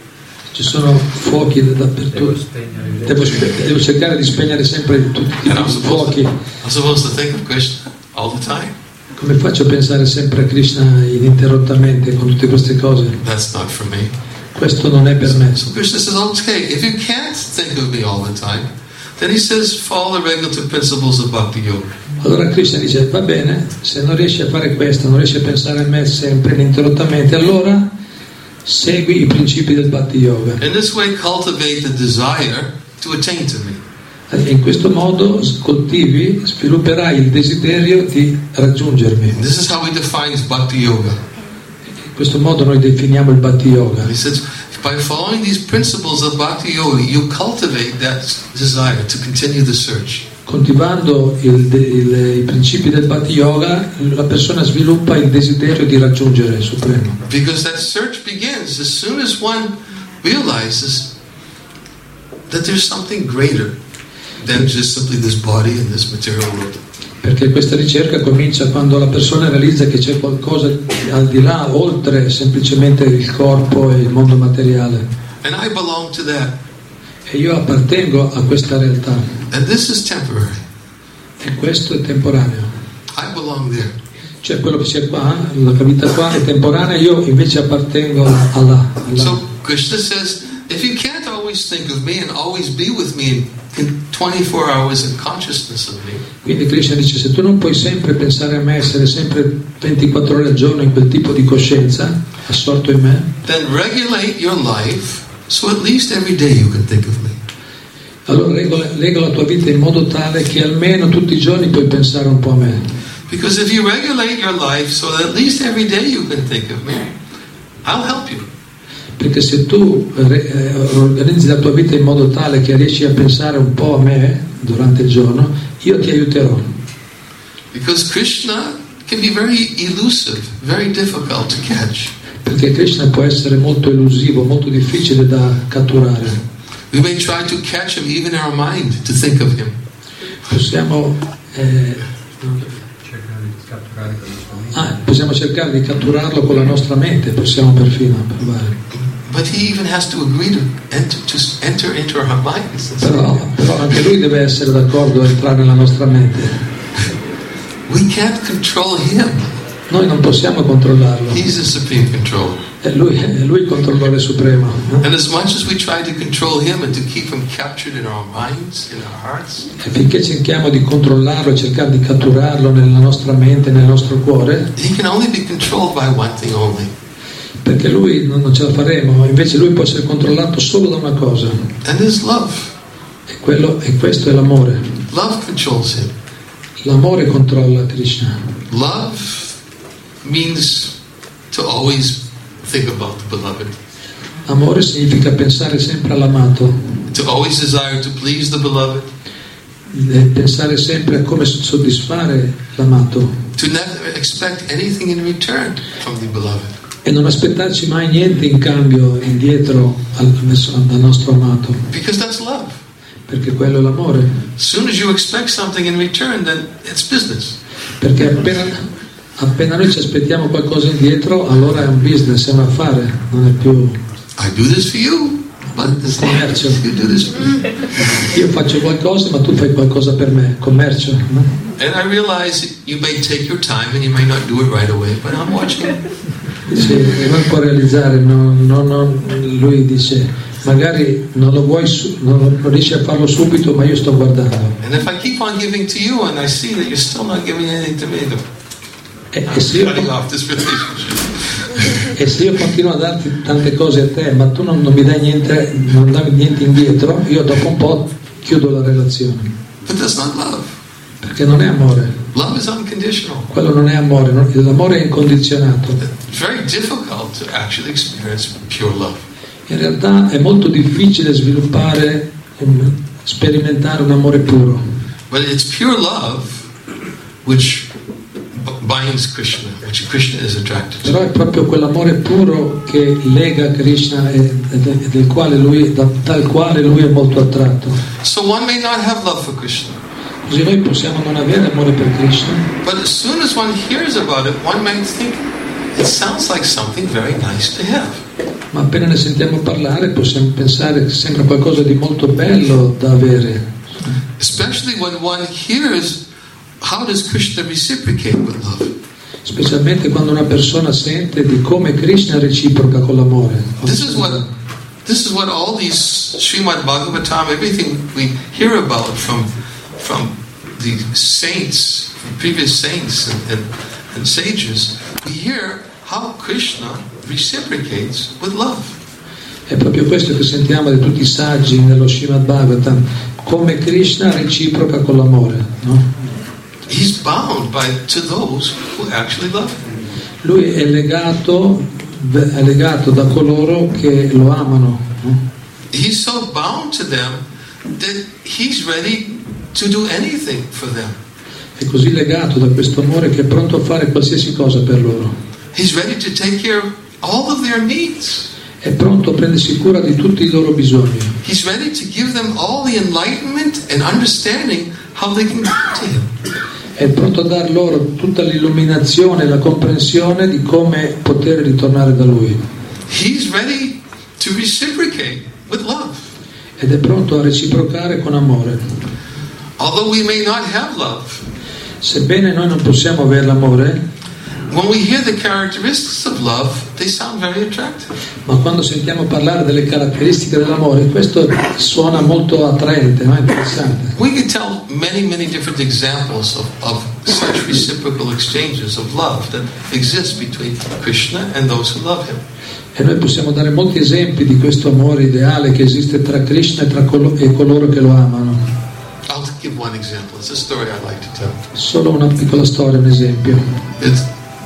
Ci sono fuochi dappertutto. Devo, devo cercare di spegnere sempre tutti i And I'm supposed, fuochi. to, I'm supposed to think of Krishna all the time. Come faccio a pensare sempre a Krishna ininterrottamente con tutte queste cose? That's not for me. Questo non è per me. So Krishna says, okay, if you can't think of me all the time, then he says, follow the regulative principles of Bhakti Yoga. Allora Krishna dice, va bene, se non riesci a fare questo, non riesci a pensare a me sempre ininterrottamente, allora segui i principi del Bhakti Yoga. In this way, cultivate the desire to attain to me. E in questo modo coltivi, svilupperai il desiderio di raggiungermi. And this is how he defines Bhakti Yoga. In questo modo noi definiamo il Bhakti Yoga. He says, by following these principles of Bhakti Yoga, you cultivate that desire to continue the search. Coltivando il, il, i principi del Bhakti Yoga, la persona sviluppa il desiderio di raggiungere il Supremo. Because that search begins as soon as one realizes that there's something greater than just simply this body and this material world. Perché questa ricerca comincia quando la persona realizza che c'è qualcosa al di là, oltre semplicemente il corpo e il mondo materiale. And I belong to that. E io appartengo a questa realtà. And this is temporary. E questo è temporaneo. I belong there. Cioè quello che c'è qua, la vita qua è temporanea, io invece appartengo alla, alla... So Krishna says, if you can't always think of me and always be with me in, in twenty-four hours in consciousness of me, Quindi Krishna dice, se tu non puoi sempre pensare a me, essere sempre ventiquattro ore al giorno in quel tipo di coscienza, assorto in me, then regulate your life so at least every day you can think of me. allora regola, lega la tua vita in modo tale che almeno tutti i giorni puoi pensare un po' a me. Because if you regulate your life so that at least every day you can think of me, I'll help you. Perché se tu eh, organizzi la tua vita in modo tale che riesci a pensare un po' a me durante il giorno, io ti aiuterò. Because Krishna can be very elusive, very difficult to catch. Perché Krishna può essere molto elusivo, molto difficile da catturare. We may try to catch him even in our mind, to think of him. Possiamo, eh, Cercare di catturare con la sua mente. ah, possiamo cercare di catturarlo con la nostra mente, possiamo perfino provare. But he even has to agree to enter, to enter into our minds. Però, però anche lui deve essere d'accordo a entrare nella nostra mente. We can't control him. Noi non possiamo controllarlo. He's the supreme controller. È lui, è lui il controllore supremo. And as much as we try to control him and to keep him captured in our minds, in our hearts, E finché cerchiamo di controllarlo e cercare di catturarlo nella nostra mente, nel nostro cuore, he can only be controlled by one thing only. perché lui non, non ce la faremo, invece lui può essere controllato solo da una cosa, And it's love. e, quello, e questo è l'amore. Love controls him. L'amore controlla Krishna. Love means to always think about the beloved. Amore significa pensare sempre all'amato, To always desire to please the beloved. e pensare sempre a come soddisfare l'amato To never expect anything in return from the beloved. e non aspettarci mai niente in cambio, indietro al, dal nostro amato, Because that's love. perché quello è l'amore. As soon as you expect something in return, then it's business. Perché appena, appena noi ci aspettiamo qualcosa indietro, allora è un business, è un affare, non è più I do this for you, but this commercio. you do this for me. Io faccio qualcosa ma tu fai qualcosa per me, commercio, no? And I realize you may take your time and you may not do it right away, but I'm watching. Sì, e non può realizzare, no, no, no, lui dice magari non lo vuoi, su- non, non riesci a farlo subito, ma io sto guardando. And if I keep on giving to you and I see that you're still not giving anything to me, then E, I'm e, se io, cutting off this relationship. e se io continuo a darti tante cose a te, ma tu non, non mi dai niente, non dai niente indietro, io dopo un po' chiudo la relazione. But that's not love. Perché non è amore, Love is unconditional. quello non è amore, no? L'amore è incondizionato. It's very difficult to actually experience pure love. In realtà è molto difficile sviluppare, un- sperimentare un amore puro, But it's pure love which b- binds Krishna, which Krishna is attracted to. però è proprio quell'amore puro che lega Krishna e, e de- e del quale lui, da- dal quale lui è molto attratto. So one may not have love for Krishna, Così noi possiamo non avere amore per Krishna, but as soon as one hears about it, one might think it sounds like something very nice to have. Ma appena ne sentiamo parlare possiamo pensare che sembra qualcosa di molto bello da avere. Especially when one hears how does Krishna reciprocate with love. Specialmente quando una persona sente di come Krishna reciproca con l'amore. This is what this is what all these Srimad Bhagavatam, everything we hear about from from the saints, from previous saints and, and, and sages, we hear how Krishna reciprocates with love. È proprio questo che sentiamo di tutti i saggi nello Srimad Bhagavatam, come Krishna reciproca con l'amore, no? He's bound by to those who actually love him. Lui è legato, è legato da coloro che lo amano, no? He's so bound to them that he's ready to do anything for them. È così legato da questo amore che è pronto a fare qualsiasi cosa per loro. He's ready to take care of all of their needs. È pronto a prendersi cura di tutti i loro bisogni. He's ready to give them all the enlightenment and understanding how they can come to him. È pronto a dar loro tutta l'illuminazione e la comprensione di come poter ritornare da lui. He's ready to reciprocate with love. Ed è pronto a reciprocare con amore. Although we may not have love, sebbene noi non possiamo avere l'amore, when we hear the characteristics of love, they sound very attractive. Ma quando sentiamo parlare delle caratteristiche dell'amore, questo suona molto attraente, no? Interessante. We could tell many, many different examples of, of such reciprocal exchanges of love that exist between Krishna and those who love him. E noi possiamo dare molti esempi di questo amore ideale che esiste tra Krishna e, tra colo- e coloro che lo amano. I'll give one example. It's a story I like to tell. Solo una piccola storia, un esempio. It's,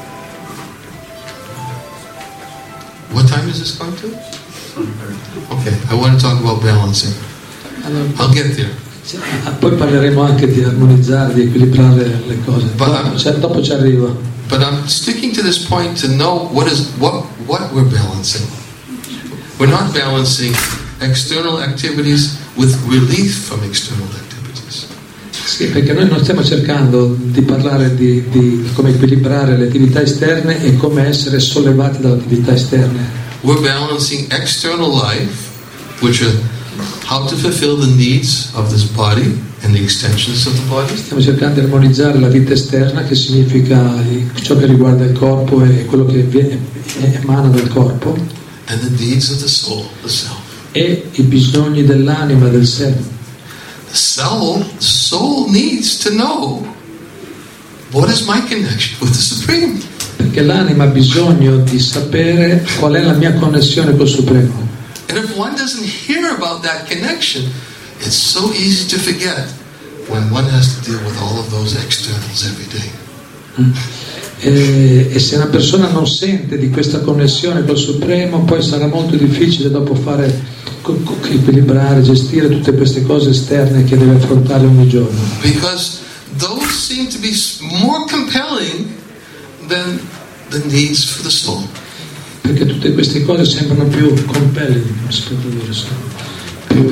what time is this going to? Okay, I want to talk about balancing. Allora, I'll get there. poi parleremo anche di armonizzare, di equilibrare le cose. Dopo, cioè, dopo ci arrivo. But I'm sticking to this point to know what is what what we're balancing. We're not balancing external activities with relief from external activities. Sì, perché noi non stiamo cercando di parlare di, di come equilibrare le attività esterne e come essere sollevati dalle attività esterne. We're balancing external life, which are how to fulfill the needs of this body and the extensions of the body. Stiamo cercando di armonizzare la vita esterna, che significa ciò che riguarda il corpo e quello che viene, emana dal corpo, and the needs of the soul, the self. E i bisogni dell'anima, del sé. The soul, the soul needs to know what is my connection with the Supreme. Perché l'anima ha bisogno di sapere qual è la mia connessione col Supremo. And if one doesn't hear about that connection, it's so easy to forget when one has to deal with all of those externals every day. E, e se una persona non sente di questa connessione col Supremo, poi sarà molto difficile dopo fare co- co- equilibrare, gestire tutte queste cose esterne che deve affrontare ogni giorno. Because those seem to be more compelling than the needs for the soul. Perché tutte queste cose sembrano più compelling, aspetta, più,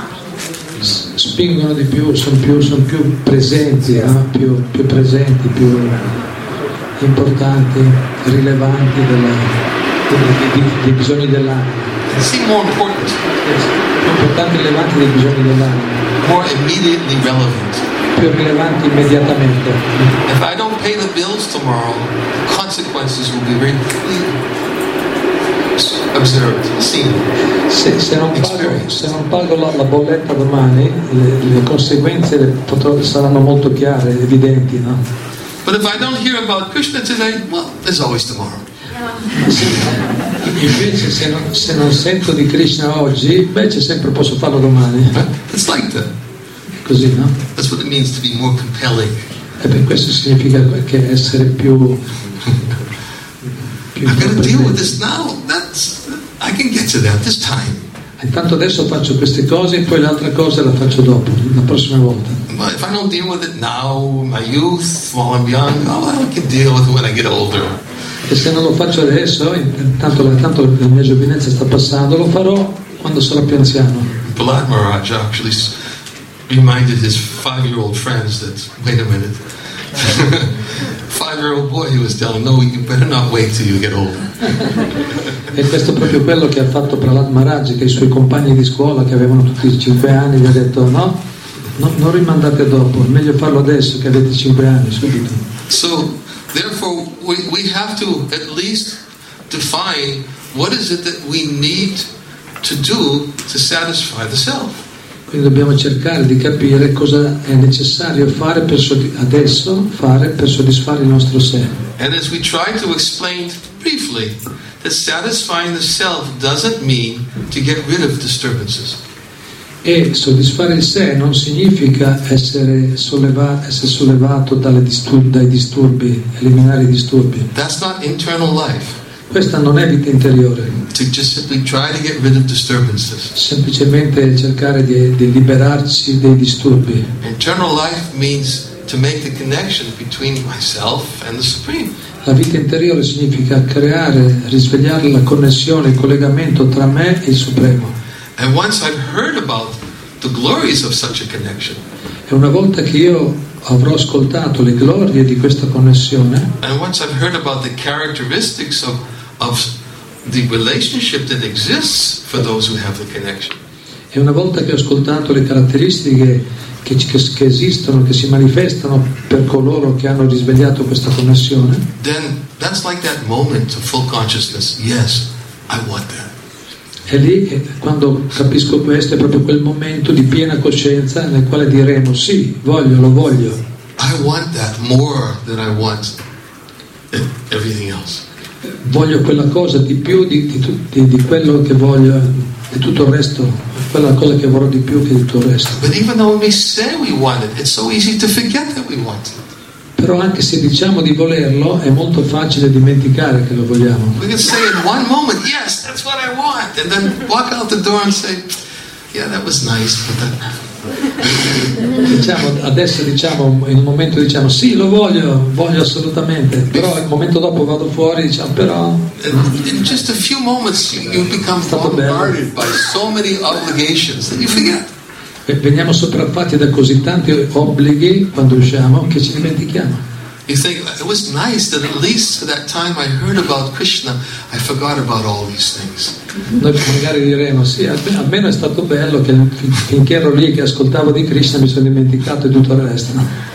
spingono di più, sono più, sono più presenti, no? più, più presenti, più importanti, rilevanti della, dei, dei, dei bisogni dell'anima. Seem more important. Più importanti e rilevanti dei bisogni dell'anima. More immediately relevant. Più rilevanti immediatamente. If I don't pay the bills tomorrow, the consequences will be very clear. Observed, seen, se, se, non pago, se non pago la, la bolletta domani, le, le conseguenze le potrò, saranno molto chiare, evidenti, no? But if I don't hear about Krishna today, well, there's always tomorrow. Invece se non, se non sento di Krishna oggi, invece sempre posso farlo domani. It's like that. Così, no? That's what it means to be more compelling. E per questo significa che essere più I've got to deal with this now. That's I can get to that this time. Intanto adesso faccio queste cose e poi l'altra cosa la faccio dopo, la prossima volta. But if I don't deal with it now, my youth, while I'm young, oh, I can deal with it when I get older. E se non lo faccio adesso, intanto, intanto la mia giovinezza sta passando, lo farò quando sarò più anziano. Prahlad Maharaj actually reminded his five-year-old friends that, wait a minute, five five-year-old boy he was telling, no, you better not wait till you get older. E questo è proprio quello che ha fatto Prahlad Maharaj, che i suoi compagni di scuola, che avevano tutti cinque anni, gli ha detto no, no, non rimandate dopo, è meglio farlo adesso che avete cinque anni, subito. So, therefore, we, we have to at least define what is it that we need to do to satisfy the self. Quindi dobbiamo cercare di capire cosa è necessario fare per adesso fare per soddisfare il nostro sé. And as we try to explain briefly, that satisfying the self doesn't mean to get rid of disturbances. E soddisfare il sé non significa essere sollevato, essere sollevato dalle disturbi, dai disturbi, eliminare i disturbi. That's not internal life. Questa non è vita interiore. To just simply try to get rid of disturbances. Semplicemente cercare di, di liberarci dei disturbi. Internal life means to make the connection between myself and the Supreme. La vita interiore significa creare, risvegliare la connessione, il collegamento tra me e il Supremo. And once I've heard about the glories of such a connection, e una volta che io avrò ascoltato le glorie di questa connessione, and once I've heard about the characteristics of of the relationship that exists for those who have the connection, e una volta che ho ascoltato le caratteristiche che, che, che esistono, che si manifestano per coloro che hanno risvegliato questa connessione, then that's like that moment of full consciousness. Yes, I want that. E lì, quando capisco questo, è proprio quel momento di piena coscienza nel quale diremo sì, voglio, lo voglio. I want that more than I want everything else. Voglio quella cosa di più di, di, di, di quello che voglio, di tutto il resto, quella cosa che vorrò di più che di tutto il resto. But even though we say we want it, it's so easy to forget that we want it. Però anche se diciamo di volerlo, è molto facile dimenticare che lo vogliamo. We can say in one moment, yes, that's what I want, and then walk out the door and say, yeah, that was nice, but that... Diciamo, adesso diciamo, in un momento diciamo sì, lo voglio, voglio assolutamente, però il momento dopo vado fuori e diciamo però... In just a few moments you become bombarded by so many obligations that you forget. E veniamo sopraffatti da così tanti obblighi quando usciamo che ci dimentichiamo. You think it was nice that at least for that time I heard about Krishna, I forgot about all these things. Noi magari diremo sì, almeno è stato bello che finché ero lì che ascoltavo di Krishna mi sono dimenticato di tutto il resto.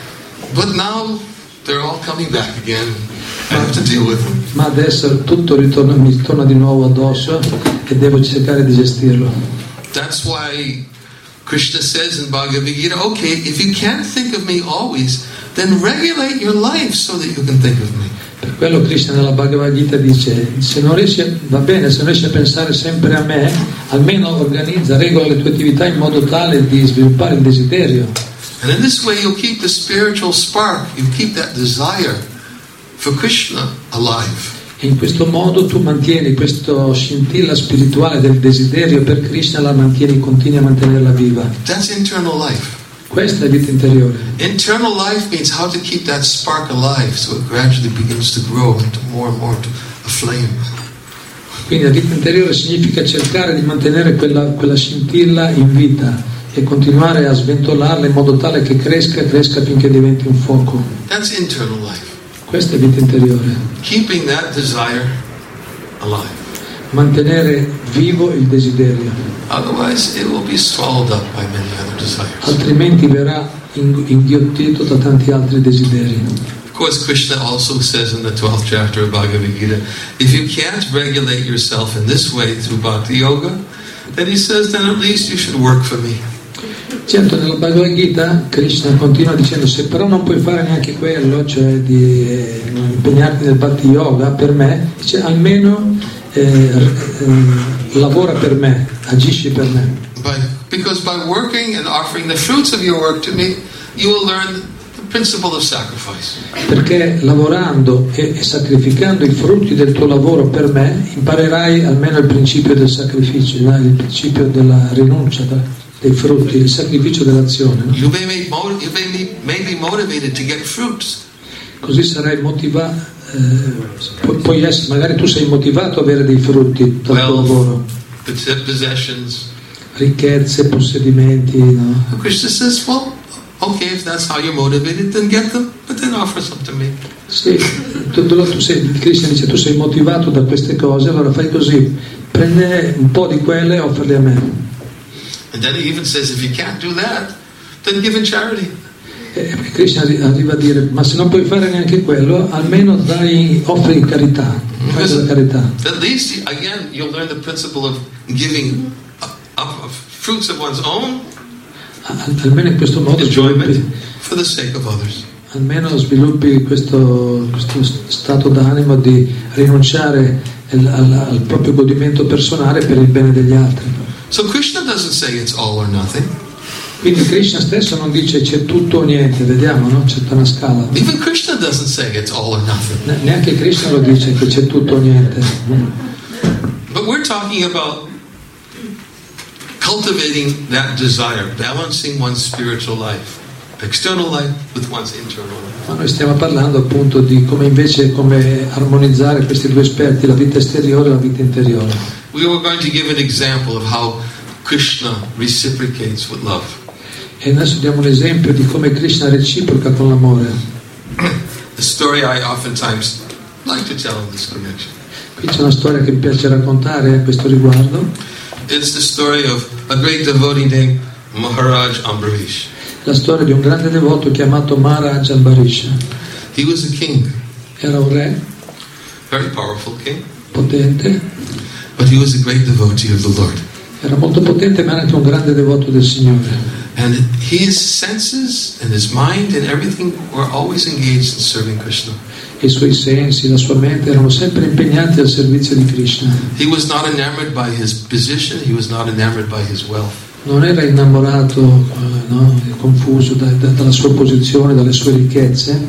But now they're all coming back again. I have to deal with them. Ma adesso tutto ritorna, mi torna di nuovo addosso e devo cercare di gestirlo. That's why Krishna says in Bhagavad Gita, okay, if you can't think of me always, then regulate your life so that you can think of me. Per quello Krishna nella Bhagavad Gita dice, se non riesci, va bene, se non riesci a pensare sempre a me, almeno organizza, regola le tue attività in modo tale di sviluppare il desiderio. And in this way you'll keep the spiritual spark, you keep that desire for Krishna alive. E in questo modo tu mantieni questa scintilla spirituale del desiderio per Krishna, la mantieni, continui a mantenerla viva. That's internal life. Questa è vita interiore. Internal life means how to keep that spark alive so it gradually begins to grow into more and more to a flame. Quindi la vita interiore significa cercare di mantenere quella, quella scintilla in vita e continuare a sventolarla in modo tale che cresca, cresca finché diventi un fuoco. That's internal life. Questa è vita interiore. Keeping that desire alive. Mantenere vivo il desiderio. Otherwise it will be swallowed up by many other desires. Altrimenti verrà inghiottito da tanti altri desideri. Of course, Krishna also says in the twelfth chapter of Bhagavad Gita, if you can't regulate yourself in this way through Bhakti Yoga, then he says, then at least you should work for me. Certo, nella Bhagavad Gita Krishna continua dicendo, se però non puoi fare neanche quello, cioè di eh, impegnarti nel Bhakti Yoga per me, dice almeno eh, eh, lavora per me, agisci per me. By, because by working and offering the fruits of your work to me, you will learn the principle of sacrifice. Perché lavorando e, e sacrificando i frutti del tuo lavoro per me, imparerai almeno il principio del sacrificio, il principio della rinuncia, dei frutti, il sacrificio dell'azione. No? You may, make, you may, may be motivated to get fruits. Così sarai motivato, eh, pu- puoi essere, magari tu sei motivato a avere dei frutti dal well, tuo lavoro. Possessions. Ricchezze, possedimenti, no? Krishna says, well, Okay, if that's how you're motivated, then get them, but then offer some to me. Sì, tu, tu, tu sei, il Krishna dice tu sei motivato da queste cose, allora fai così, prendi un po' di quelle e offerle a me. And then he even says, if you can't do that, then give in charity. E Krishna arriva a dire, ma se non puoi fare neanche quello, almeno dai, offri in carità, fai della carità. At least, again, you'll learn the principle of giving up, up, up fruits of one's own Almeno in questo modo enjoyment for the sake of others. Almeno sviluppi questo, questo stato d'animo di rinunciare al, al, al proprio godimento personale per il bene degli altri. So Krishna doesn't say it's all or nothing. Quindi Krishna stesso non dice c'è tutto o niente, vediamo, no? C'è una scala. Even Krishna doesn't say it's all or nothing. Ne- neanche Krishna lo dice che c'è tutto o niente. But we're talking about cultivating that desire, balancing one's spiritual life, external life with one's internal life. Ma noi stiamo parlando appunto di come invece come armonizzare questi due aspetti, la vita esteriore e la vita interiore. We were going to give an example of how Krishna reciprocates with love. E adesso diamo un esempio di come Krishna reciproca con l'amore. The story I oftentimes like to tell in this connection. Qui c'è una storia che mi piace raccontare a questo riguardo. It's the story of a great devotee named Maharaj Ambarish. La storia di un grande devoto chiamato Maharaj Ambarish. He was a king, Era un re very powerful king, potente, but he was a great devotee of the Lord. era molto potente ma era anche un grande devoto del Signore. And his senses and his mind and everything were always engaged in serving Krishna. I suoi sensi, la sua mente erano sempre impegnati al servizio di Krishna. He was not enamored by his position, he was not enamored by his wealth. Non era innamorato, eh, no, confuso da, da, dalla sua posizione, dalle sue ricchezze,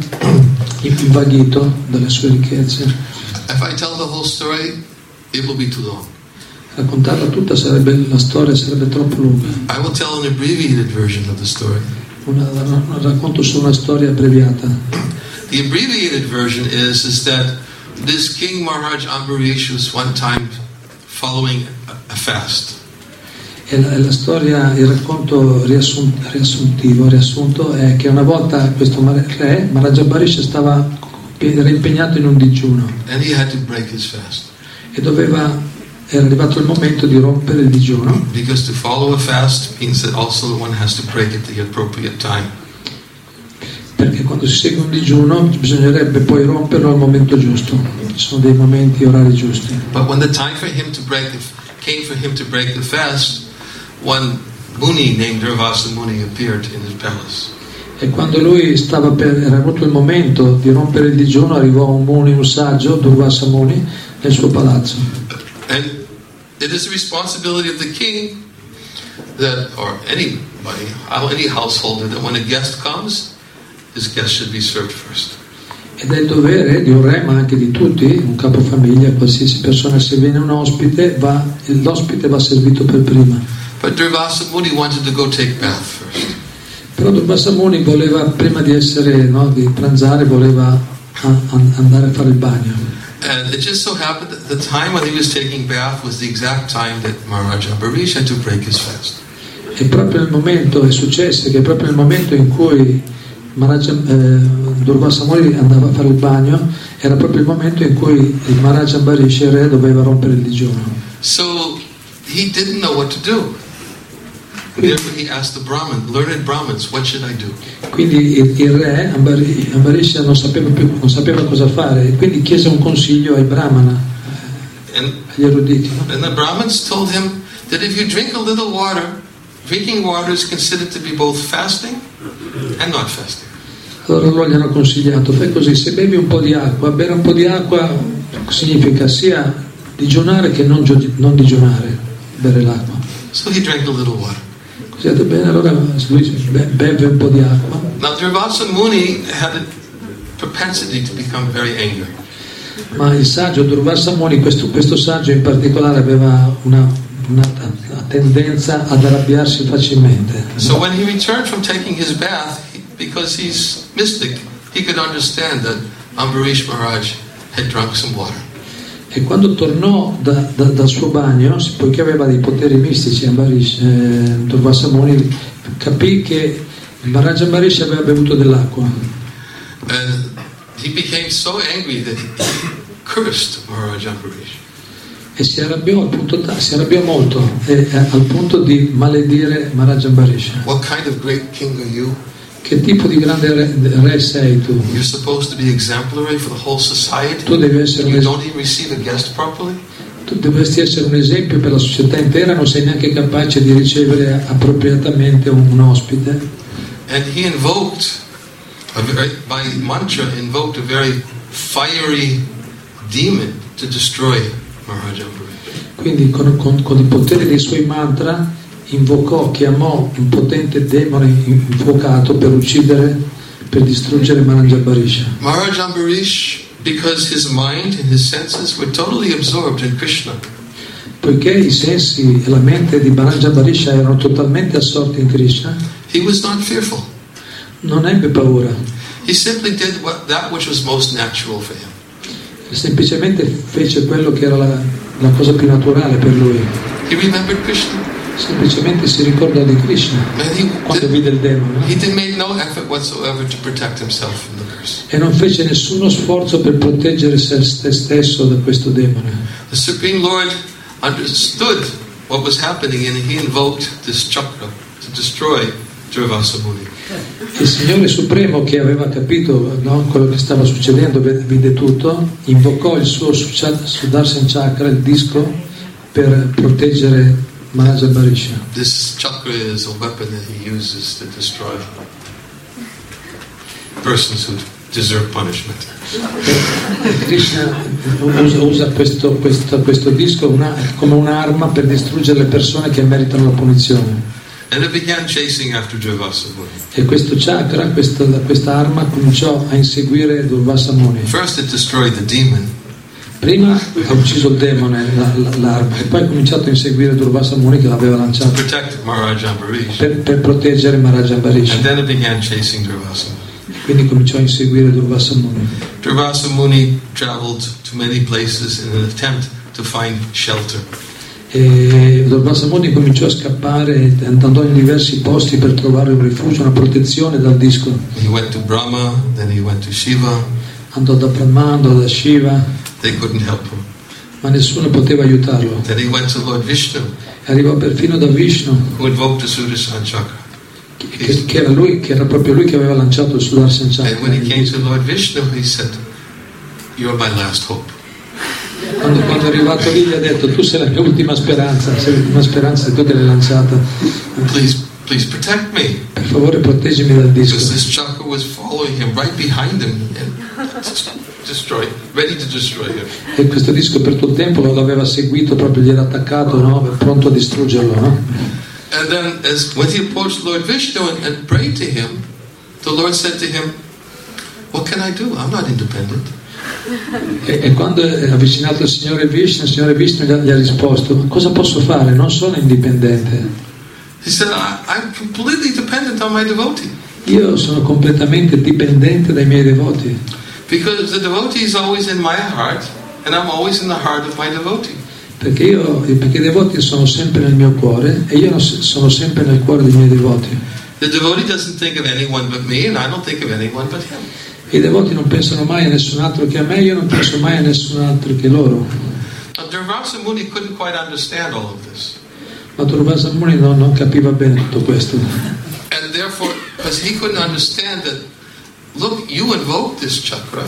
invaghito dalle sue ricchezze. If I tell the whole story, it will be too long. Raccontarla tutta sarebbe, la storia sarebbe troppo lunga. I will tell an abbreviated version of the story. Una, una, racconto solo una storia abbreviata. The abbreviated version is, is that this King Maharaj Ambarish was one time following a, a fast. E la, la storia, il racconto riassun, riassuntivo, riassunto è che una volta questo re, Maharaj Ambarish, stava, era impegnato in un digiuno. And he had to break his fast. E doveva, era arrivato il momento di rompere il digiuno. Because to follow a fast means that also one has to break at the appropriate time. Perché quando si segue un digiuno bisognerebbe poi romperlo al momento giusto. Ci sono dei momenti, orari giusti. But when the time for him to break the, came for him to break the fast, one Muni named Durvasa Muni appeared in his palace. E quando lui stava per, era venuto il momento di rompere il digiuno, arrivò un Muni, un saggio, Durvasa Muni, nel suo palazzo. And it is the responsibility of the king that, or anybody, any householder, that when a guest comes, his guest should be served first. Ed è il dovere di un re, ma anche di tutti, un capofamiglia, qualsiasi persona, se viene un ospite, va, l'ospite va servito per prima. But Durvasa Muni wanted to go take bath first. Però Durvasa Muni voleva, prima di essere, no, di pranzare, voleva a, a, andare a fare il bagno. And it just so happened that the time when he was taking bath was the exact time that Maharaj Ambarish had to break his fast. E proprio nel momento, è successo che proprio nel momento in cui Maharaj, eh, Durvasa Muni andava a fare il bagno, era proprio il momento in cui il Maharaj Ambarish, il re, doveva rompere il digiuno. So he didn't know what to do. Therefore he asked the Brahmin, learned Brahmins, what should I do? Quindi il, il re Ambarish non sapeva più, non sapeva cosa fare, e quindi chiese un consiglio ai Brahmana, And, agli eruditi. and the Brahmins told him that if you drink a little water, drinking water is considered to be both fasting and not fasting. Allora loro gli hanno consigliato, fai così, se bevi un po' di acqua, bere un po' di acqua significa sia digiunare che non, non digiunare, bere l'acqua. So he drank a little water. Così ha detto bene, allora lui beve un po' di acqua. Now Durvasa Muni had a propensity to become very angry. Ma il saggio Durvasa Muni, questo, questo saggio in particolare, aveva una, una, una tendenza ad arrabbiarsi facilmente. So when he returned from taking his bath, he, because he's mystic, he could understand that Ambarish Maharaj had drunk some water. E quando tornò da, da, dal suo bagno, poiché aveva dei poteri mistici, Ambarish, eh, Durvasa Muni capì che Maharaja Ambarish aveva bevuto dell'acqua. And he became so angry that he cursed Maharaja Ambarish. E si arrabbiò, al punto, si arrabbiò molto, e, eh, al punto di maledire Maharaja Ambarish. What kind of great king are you? Che tipo di grande re, re sei tu? You're supposed to be exemplary for the whole society. Tu devi essere and un you es- don't even receive a guest properly. Tu dovresti essere un esempio per la società intera, non sei neanche capace di ricevere appropriatamente un, un ospite. And he invoked, a very, by mantra, invoked a very fiery demon to destroy Maharaja Ambarish. Quindi con, con, con il potere dei suoi mantra invocò, chiamò un potente demone invocato per uccidere, per distruggere Maharaja Ambarish. Maharaja Ambarish, because his mind and his senses were totally absorbed in Krishna. Poiché i sensi e la mente di Maharaja Ambarish erano totalmente assorti in Krishna, He was not fearful. non ebbe paura, He simply did what, that which was most natural for him. semplicemente fece quello che era la, la cosa più naturale per lui. He remembered Krishna. Semplicemente si ricordò di Krishna And he quando did, vide il demone. he did made no effort whatsoever to protect himself from the curse. E non fece nessuno sforzo per proteggere se stesso da questo demone. The Supreme Lord understood what was happening and he invoked this chakra to destroy Durvasa Muni. Il Signore Supremo, che aveva capito, no, quello che stava succedendo, vide tutto, invocò il suo Sudarshan Chakra, il disco, per proteggere Maharaja Ambarish. This chakra is a weapon that he uses to destroy persons who deserve punishment. Krishna usa, usa questo, questo, questo disco una, come un'arma per distruggere le persone che meritano la punizione. And it began chasing after Durvasa Muni. E questo chakra, questa, questa arma cominciò a inseguire Durvasa Muni. First it destroyed the demon. Prima ha ucciso il demone, la, la, l'arma, e poi ha cominciato a inseguire Durvasa Muni che l'aveva to lanciato protect Maharaja Ambarish. per, per proteggere Maharaja Ambarish. And then it began chasing Durvasa Muni. Quindi cominciò a inseguire Durvasa Muni. Durvasa Muni traveled to many places in an attempt to find shelter. E Durvasa Muni cominciò a scappare, andò in diversi posti per trovare un rifugio, una protezione dal disco. He went to Brahma, then he went to Shiva. Andò da Brahma, andò da Shiva, They couldn't help him. ma nessuno poteva aiutarlo. Then he went to Lord Vishnu, Arrivò perfino da Vishnu, who invoked the Sudarshan Chakra. che, che, era lui, che era proprio lui che aveva lanciato il Sudarshan And Chakra. when he came to Lord Vishnu, he said, "You're my last hope." Quando, quando è arrivato lì gli ha detto: tu sei la mia ultima speranza, sei l'ultima speranza, e tu che l'hai lanciata. Please, please protect me. Per favore proteggimi dal Because disco. this chakra was following him right behind him and destroy, ready to destroy him. E questo disco per tutto il tempo lo aveva seguito, proprio gli era attaccato, no? Pronto a distruggerlo, no? And then as when he approached Lord Vishnu and, and prayed to him, the Lord said to him, "What can I do? I'm not independent." E, e quando è avvicinato il Signore Vishnu, il Signore Vishnu gli ha, gli ha risposto: ma cosa posso fare? Non sono indipendente. He said, I, I'm completely dependent on my devotee. Io sono completamente dipendente dai miei devoti. Because the devotee is always in my heart, and I'm always in the heart of my devotee. Perché, io, perché i devoti sono sempre nel mio cuore e io sono sempre nel cuore dei miei devoti. The devotee doesn't think of anyone but me, and I don't think of anyone but him. I devoti non pensano mai a nessun altro che a me, io non penso mai a nessun altro che loro. Now, Durvasa Muni couldn't quite understand all of this. Ma Durvasa Muni non, non capiva bene tutto questo. And therefore, because he couldn't understand that, look, you invoked this chakra,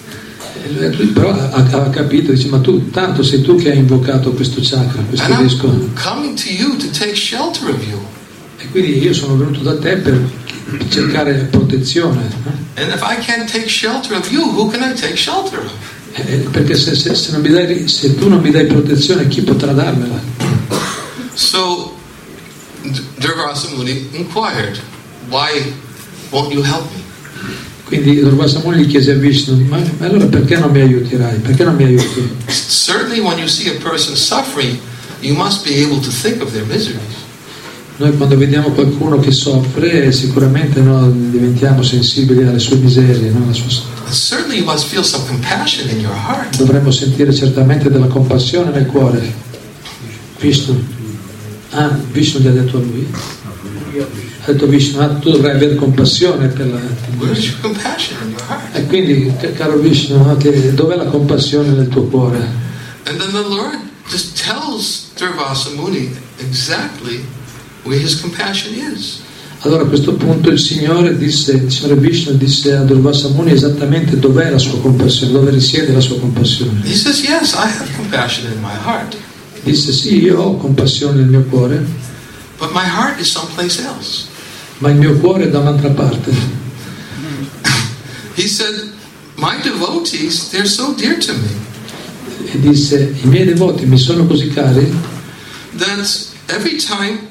E lui però ha, ha capito, dice: ma tu, tanto sei tu che hai invocato questo chakra, questo and disco. I'm coming to you to take shelter of you. E quindi io sono venuto da te per cercare protezione. No? And if I can't take shelter of you, who can I take shelter of? Eh, perché se, se, se, non mi dai, se tu non mi dai protezione, chi potrà darmela? So Durvasa Muni inquired, why won't you help me? Quindi Durvasa Muni gli chiese a Vishnu: ma, ma allora perché non mi aiuterai? Perché non mi aiuti? Certainly when you see a person suffering, you must be able to think of their miseries. Noi quando vediamo qualcuno che soffre, sicuramente no, diventiamo sensibili alle sue miserie, no? Alla sua... And certainly you must feel some compassion in your heart. Dovremmo sentire certamente della compassione nel cuore. Vishnu. Ah, Vishnu gli ha detto a lui. Ha detto Vishnu, ah, tu dovrai avere compassione per la... Where's your compassion in your heart? E quindi, caro Vishnu, che, dov'è la compassione nel tuo cuore? And then the Lord just tells Durvasa Muni exactly where his compassion is. Allora a questo punto il Signore disse, il Signore Vishnu disse a Durvasa Muni esattamente dov'è la sua compassione, dove risiede la sua compassione. He says, yes, I have compassion in my heart. Disse sì, io ho compassione nel mio cuore, But my heart is someplace else. ma il mio cuore è da un'altra parte. He said, my devotees, they're so dear to me E disse, i miei devoti mi sono così cari that every time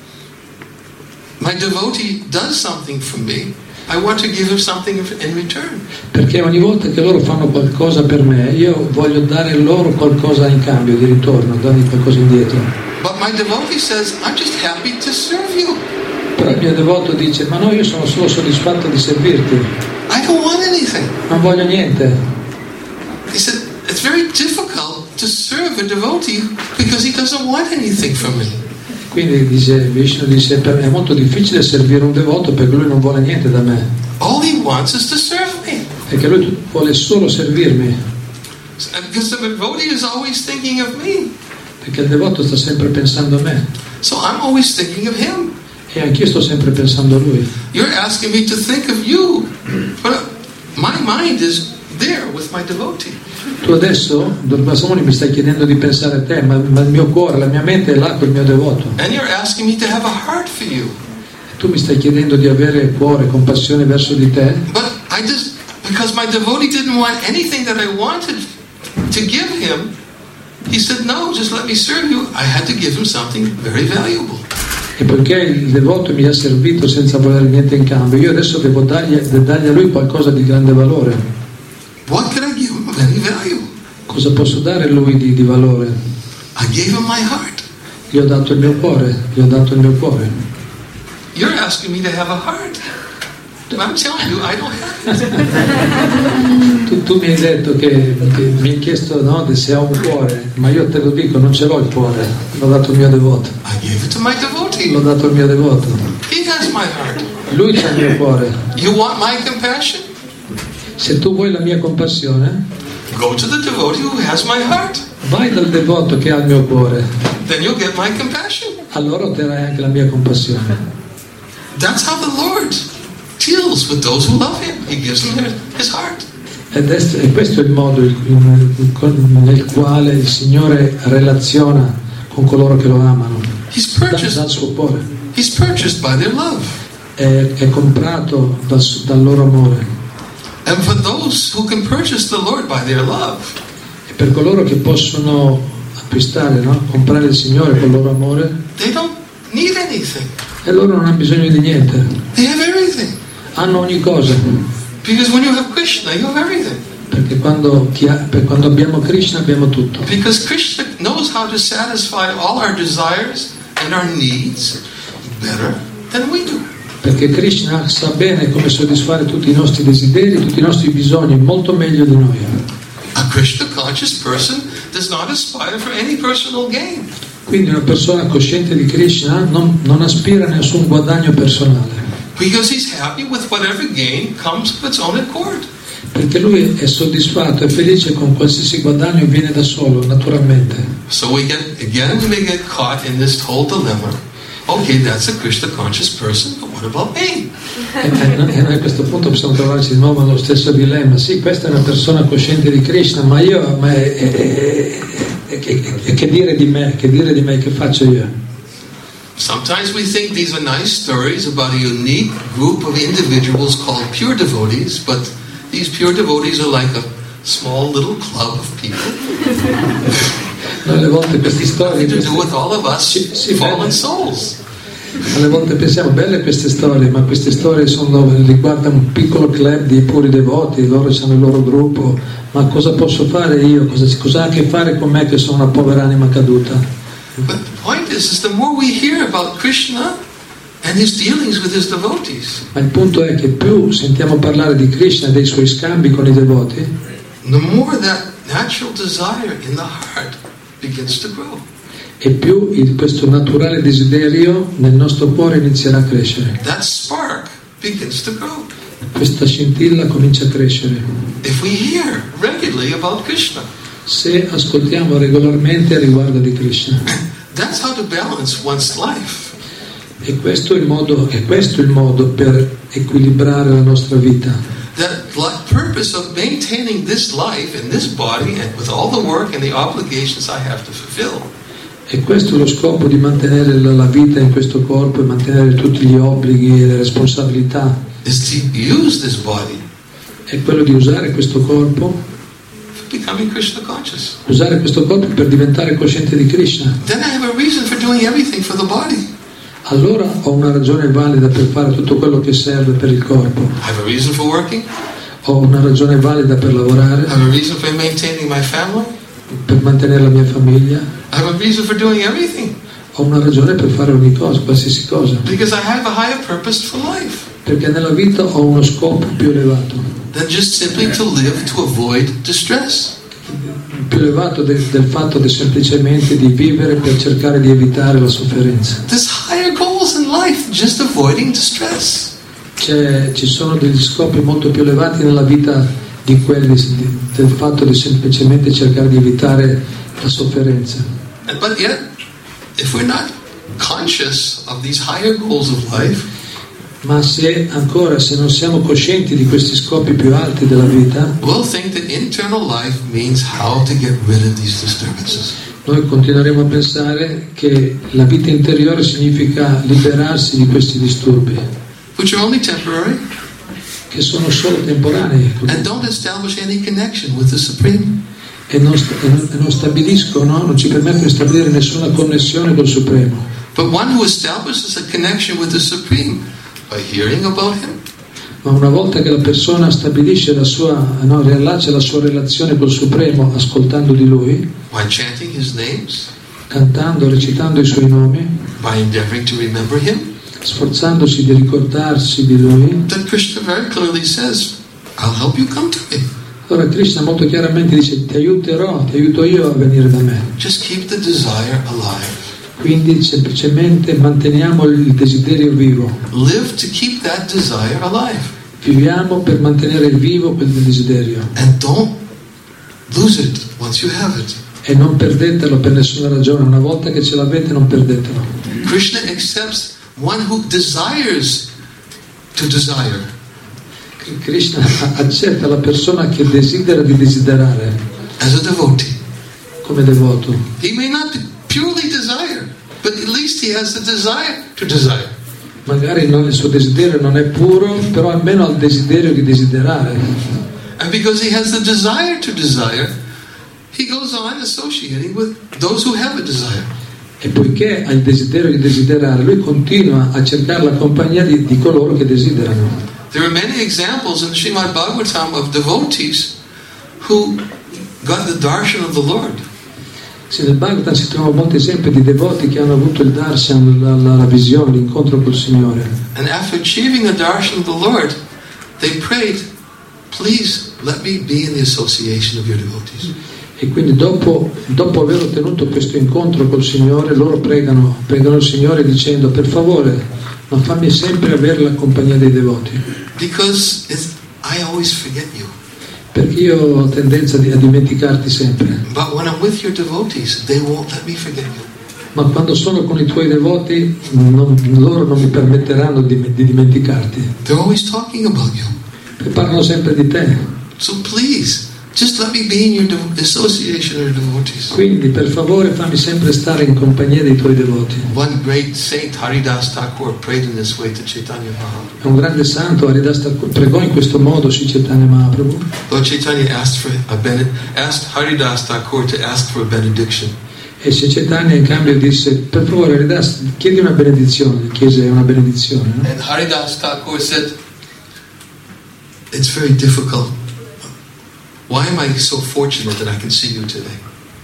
my devotee does something for me, I want to give him something in return. perché ogni volta che loro fanno qualcosa per me, io voglio dare loro qualcosa in cambio, di ritorno, dargli qualcosa indietro. But my devotee says, I'm just happy to serve you. Però il mio devoto dice, ma no, io sono solo soddisfatto di servirti, I don't want anything. non voglio niente. He said, it's very difficult to serve a devotee because he doesn't want anything from me. Quindi dice, Vishnu dice, per me è molto difficile servire un devoto perché lui non vuole niente da me, All he wants is to serve me. perché lui vuole solo servirmi, Because the devotee is always thinking of me. perché il devoto sta sempre pensando a me So I'm always thinking of him. e anch'io sto sempre pensando a lui. You're asking me to think of you. But my mind is there with my devotee. Tu adesso, Durvasa Muni, mi stai chiedendo di pensare a te, ma, ma il mio cuore, la mia mente è là col mio devoto. And you're asking me to have a heart for you. Tu mi stai chiedendo di avere cuore, compassione verso di te, But I just, because my devotee didn't want anything that I wanted to give him, he said, no, just let me serve you. I had to give him something very valuable. e poiché il devoto mi ha servito senza volere niente in cambio, io adesso devo dargli, dargli a lui qualcosa di grande valore. What could I give him of any value? Cosa posso dare a lui di, di valore? I gave him my heart. Gli ho dato il mio cuore, gli ho dato il mio cuore. You're asking me to have a heart. I'm telling you, I don't have it. Tu, tu mi hai detto che, che mi hai chiesto no, se ho un cuore, ma io te lo dico, non ce l'ho il cuore, l'ho dato al mio devoto. I gave it to my devotee. L'ho dato al mio devoto. He has my heart. Lui c'ha il mio cuore. You want my compassion? Se tu vuoi la mia compassione, Go to the devotee who has my heart. vai dal devoto che ha il mio cuore, Then you'll get my compassion. allora otterrai anche la mia compassione. That's how the Lord deals with those who love Him. He gives them His heart. Ed è, e questo è il modo il- il- nel quale il Signore relaziona con coloro che lo amano. He's Dà, purchased. dà il suo cuore. He's purchased by their love. È, è comprato dal, su- dal loro amore. And for those who can purchase the Lord by their love, E per coloro che possono acquistare, no? comprare il Signore con il loro amore, they don't need anything. e loro non hanno bisogno di niente, They have everything. hanno ogni cosa. Because when you have Krishna, you have everything. Perché quando, chi ha- per quando abbiamo Krishna abbiamo tutto. Because Krishna knows how to satisfy all our desires and our needs better than we do. Perché Krishna sa bene come soddisfare tutti i nostri desideri, tutti i nostri bisogni, molto meglio di noi. A Krishna conscious person does not aspire for any personal gain. Quindi una persona cosciente di Krishna non, non aspira a nessun guadagno personale, Because he's happy with whatever gain comes of its own accord. perché lui è soddisfatto e felice con qualsiasi guadagno viene da solo, naturalmente. So we get, again, we may get caught in this whole dilemma. Okay, that's a Krishna conscious person, but what about me? E, e noi- e noi a questo punto possiamo trovarci di nuovo nello stesso dilemma. Sì, questa è una persona cosciente di Krishna, ma io, ma è- è- è- è- è- è- che dire di me? Che dire di me? Che faccio io? Sometimes we think these are nice stories about a unique group of individuals called pure devotees, but these pure devotees are like a small little club of people. Noi alle volte queste storie, Nothing to do with all of us Sì, sì, fallen bene. souls. alle volte pensiamo belle queste storie, ma queste storie sono, riguardano un piccolo club di puri devoti, loro hanno il loro gruppo, ma cosa posso fare io? Cosa, cosa ha a che fare con me che sono una povera anima caduta? But the point is, is the more we hear about Krishna and his dealings with his devotees, Ma il punto è che più sentiamo parlare di Krishna e dei suoi scambi con i devoti, the more that natural desire in the heart begins to grow. e più il, questo naturale desiderio nel nostro cuore inizierà a crescere. That spark begins to grow. Questa scintilla comincia a crescere. If we hear regularly about Krishna, se ascoltiamo regolarmente a riguardo di Krishna, that's how to balance one's life. E questo è il modo, è questo il modo per equilibrare la nostra vita. The purpose of maintaining this life in this body and with all the work and the obligations I have to fulfill. E questo è lo scopo di mantenere la vita in questo corpo e mantenere tutti gli obblighi e le responsabilità. Is to use this body. È quello di usare questo corpo. Becoming Krishna conscious. Usare questo corpo per diventare cosciente di Krishna. Then I have a reason for doing everything for the body. Allora ho una ragione valida per fare tutto quello che serve per il corpo. I have a reason for working. Ho una ragione valida per lavorare. I have a reason for maintaining my family. Per mantenere la mia famiglia. I have a reason for doing everything. Ho una ragione per fare ogni cosa, qualsiasi cosa. Because I have a higher purpose for life. Perché nella vita ho uno scopo più elevato. Than just simply to live to avoid distress. Più elevato del, del fatto di semplicemente di vivere per cercare di evitare la sofferenza. There's higher goals in life, just avoiding distress. C'è, ci sono degli scopi molto più elevati nella vita di quelli di, del fatto di semplicemente cercare di evitare la sofferenza. But yet, if we're not conscious of these higher goals of life, ma se ancora se non siamo coscienti di questi scopi più alti della vita, we'll think that internal life means how to get rid of these disturbances. Noi continueremo a pensare che la vita interiore significa liberarsi di questi disturbi, which are only temporary, che sono solo temporanei, and don't establish any connection with the Supreme. E non, e non stabiliscono, non ci permettono di stabilire nessuna connessione col Supremo. But one who establishes a connection with the Supreme by hearing about Him, ma una volta che la persona stabilisce la sua, no, riallaccia la sua relazione col Supremo ascoltando di Lui, by chanting His names, cantando, recitando i Suoi nomi, by endeavoring to remember Him, sforzandosi di ricordarsi di Lui, then Krishna very clearly says, I'll help you come to me. Allora Krishna molto chiaramente dice: ti aiuterò, ti aiuto io a venire da me. Just keep the desire alive. Quindi semplicemente manteniamo il desiderio vivo. Live to keep that desire alive. Viviamo per mantenere vivo quel desiderio. And don't lose it once you have it. E non perdetelo per nessuna ragione. Una volta che ce l'avete, non perdetelo. Krishna accepts one who desires to desire. Krishna accetta la persona che desidera di desiderare. As a devotee. Come devoto. He may not purely desire, but at least he has the desire to desire. Magari non, il suo desiderio non è puro, però almeno ha il desiderio di desiderare. And because he has the desire to desire, he goes on associating with those who have a desire. E poiché ha il desiderio di desiderare, lui continua a cercare la compagnia di, di coloro che desiderano. There are many examples in Srimad Bhagavatam of devotees who got the darshan of the Lord. Sì, nel Bhagavatam si trovano molti esempi di devoti che hanno avuto il darshan, la, la, la visione, l'incontro col Signore. And after achieving the darshan of the Lord, they prayed, please let me be in the association of your devotees. E quindi dopo, dopo aver ottenuto questo incontro col Signore, loro pregano, pregano il Signore dicendo: per favore, ma fammi sempre avere la compagnia dei devoti. Because it's, I always forget you. Perché io ho tendenza di, a dimenticarti sempre. But when I'm with your devotees, they won't let me forget you. Ma quando sono con i tuoi devoti, non, loro non mi permetteranno di, di dimenticarti. They're always talking about you. E parlano sempre di te. So please, just let me be in your de- association of your devotees. Quindi, per favore, fammi sempre stare in compagnia dei tuoi devoti. One great saint, Haridas Thakur, prayed in this way to Chaitanya Mahaprabhu. È un grande santo, Haridas Thakur, pregò in questo modo Sri Chaitanya Mahaprabhu. Lord Chaitanya asked for a bened- asked Haridas Thakur to ask for a benediction. E Sri Chaitanya in cambio disse: per favore, Haridas, chiedi una benedizione. Chiese una benedizione, no? And Haridas Thakur said, it's very difficult. Why am I so fortunate that I can see you today?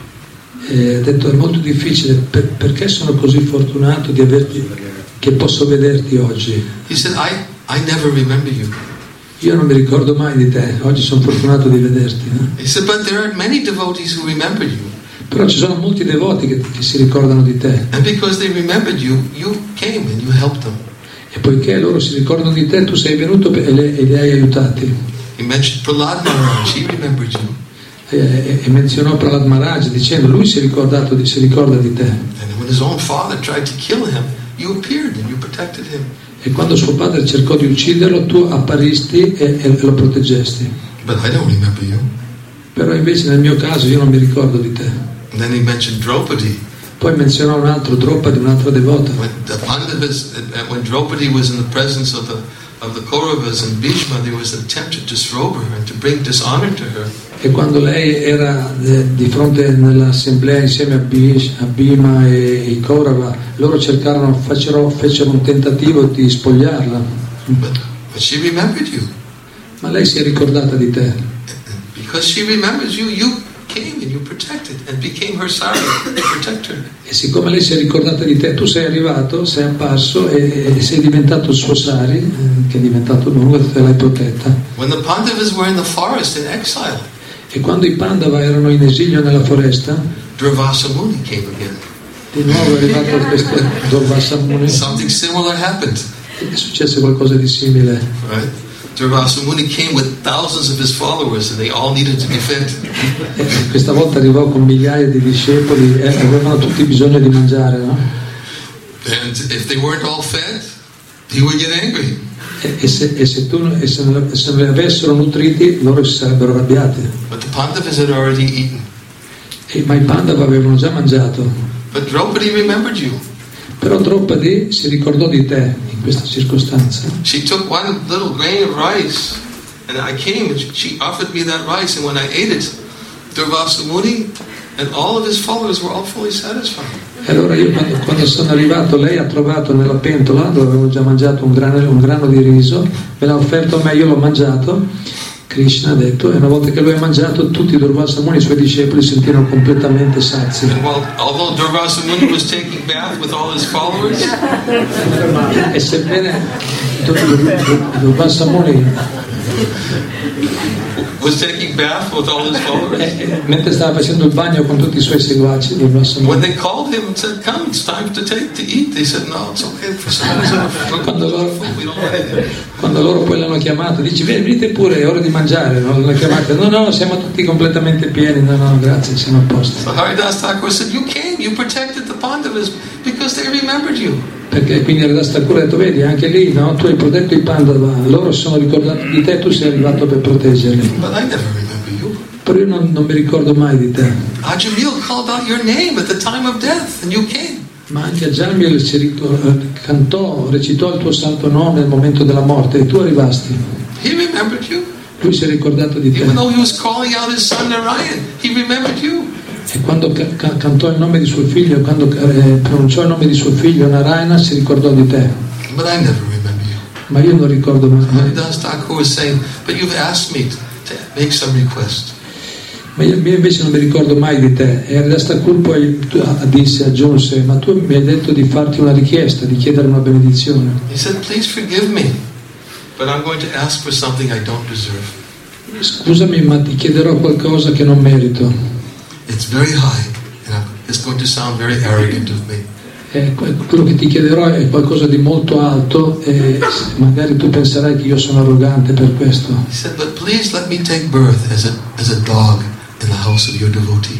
E ha detto: è molto difficile, per, perché sono così fortunato di averti, che posso vederti oggi. He said, I, I never remember you. Io non mi ricordo mai di te, oggi sono fortunato di vederti. No? He said, but there are many devotees who remember you. Però ci sono molti devoti che, che si ricordano di te. And because they remembered you, you came and you helped them. E poiché loro si ricordano di te, tu sei venuto e, le, e li hai aiutati. He mentioned Prahlad Maharaj, he remembered you. E, e, e menzionò Prahlad Maharaj dicendo lui si è ricordato di, si ricorda di te. And when his own father tried to kill him, you appeared and you protected him. E quando suo padre cercò di ucciderlo, tu apparisti e, e lo proteggesti. But I don't remember you. Però invece nel mio caso io non mi ricordo di te. And then he mentioned Draupadi. Poi menzionò un altro Draupadi, un'altra devota. When the Pandavas, when Draupadi was in the presence of the of the Kauravas and Bhishma, there was an attempt to disrobe her and to bring dishonor to her. E quando lei era eh, di fronte nell'assemblea insieme a, Bish, a Bhima e i Kaurava, loro cercarono, fecero, fecero un tentativo di spogliarla. But, but she remembered you. Ma lei si è ricordata di te. Because she remembers you, you came and you protected and became her sari to protect her. E siccome lei si è ricordata di te, tu sei arrivato, sei apparso e, e sei diventato il suo sari, eh, che è diventato lungo e te l'hai protetta. When the Pandavas were in the forest in exile, e quando i Pandava erano in esilio nella foresta, Durvasa Muni came again. Di nuovo è arrivato questo Durvasa Muni. Something similar happened. È successo qualcosa di simile. Right? Durvasa Muni came with thousands of his followers and they all needed to be fed. E questa volta arrivò con migliaia di discepoli e avevano tutti bisogno di mangiare, no? And if they weren't all fed, he would get angry. E, e, se, e, se, tu, e se, non, se non li avessero nutriti, loro si sarebbero arrabbiati. But the Pandavas had already eaten. E, ma i Pandava avevano già mangiato. But Draupadi remembered you. Però Draupadi si ricordò di te in questa circostanza. She took one little grain of rice, and I came and she offered me that rice, and when I ate it, Durvasa Muni and all of his followers were all fully satisfied. E allora io quando, quando sono arrivato, lei ha trovato nella pentola dove avevo già mangiato un grano, un grano di riso, me l'ha offerto a me, io l'ho mangiato, Krishna ha detto, e una volta che lui ha mangiato tutti i Durvasa Muni, i suoi discepoli, si sentirono completamente sazi. And while, although Durvasa Muni was taking bath with all his followers, e sebbene Durvasa Muni was taking bath with all his followers, e, e, mentre stava facendo il bagno con tutti i suoi seguaci, when they called him and said, "Come, it's time to take to eat," they said, "No, it's okay for some reason. Quando loro, We don't like it." quando loro poi l'hanno chiamato, dice venite pure, è ora di mangiare, no? L'hanno chiamato, no no, siamo tutti completamente pieni, no no, grazie, siamo a posto. So Haridas Thakur said, "You came, you protected the Pandavas because they remembered you." Perché quindi Haridas Thakur ha detto, vedi, anche lì, no? Tu hai protetto i Pandava, loro sono ricordati di te, tu sei arrivato per proteggerli. But I never remember you. Però io non, non mi ricordo mai di te. Ajamil called out your name at the time of death and you came. Ma anche Ajamil si ricordo, cantò, recitò il tuo santo nome nel momento della morte e tu arrivasti. He remembered you. Lui si è ricordato di te. Even though he was calling out his son Narayan, he remembered you. E quando ca- cantò il nome di suo figlio, quando eh, pronunciò il nome di suo figlio Narayana, si ricordò di te. But I never remember you. Ma io non ricordo mai. Haridas Thakur was saying, but you've asked me to make some request. Ma io, io invece non mi ricordo mai di te. E Haridas Thakur poi disse, aggiunse, ma tu mi hai detto di farti una richiesta, di chiedere una benedizione. He said, please forgive me, but I'm going to ask for something I don't deserve. Scusami, ma ti chiederò qualcosa che non merito. It's very high, and it's going to sound very arrogant of me. Eh, quello che ti chiederò è qualcosa di molto alto e magari tu penserai che io sono arrogante per questo. He said, but please let me take birth as a, as a dog in the house of your devotee.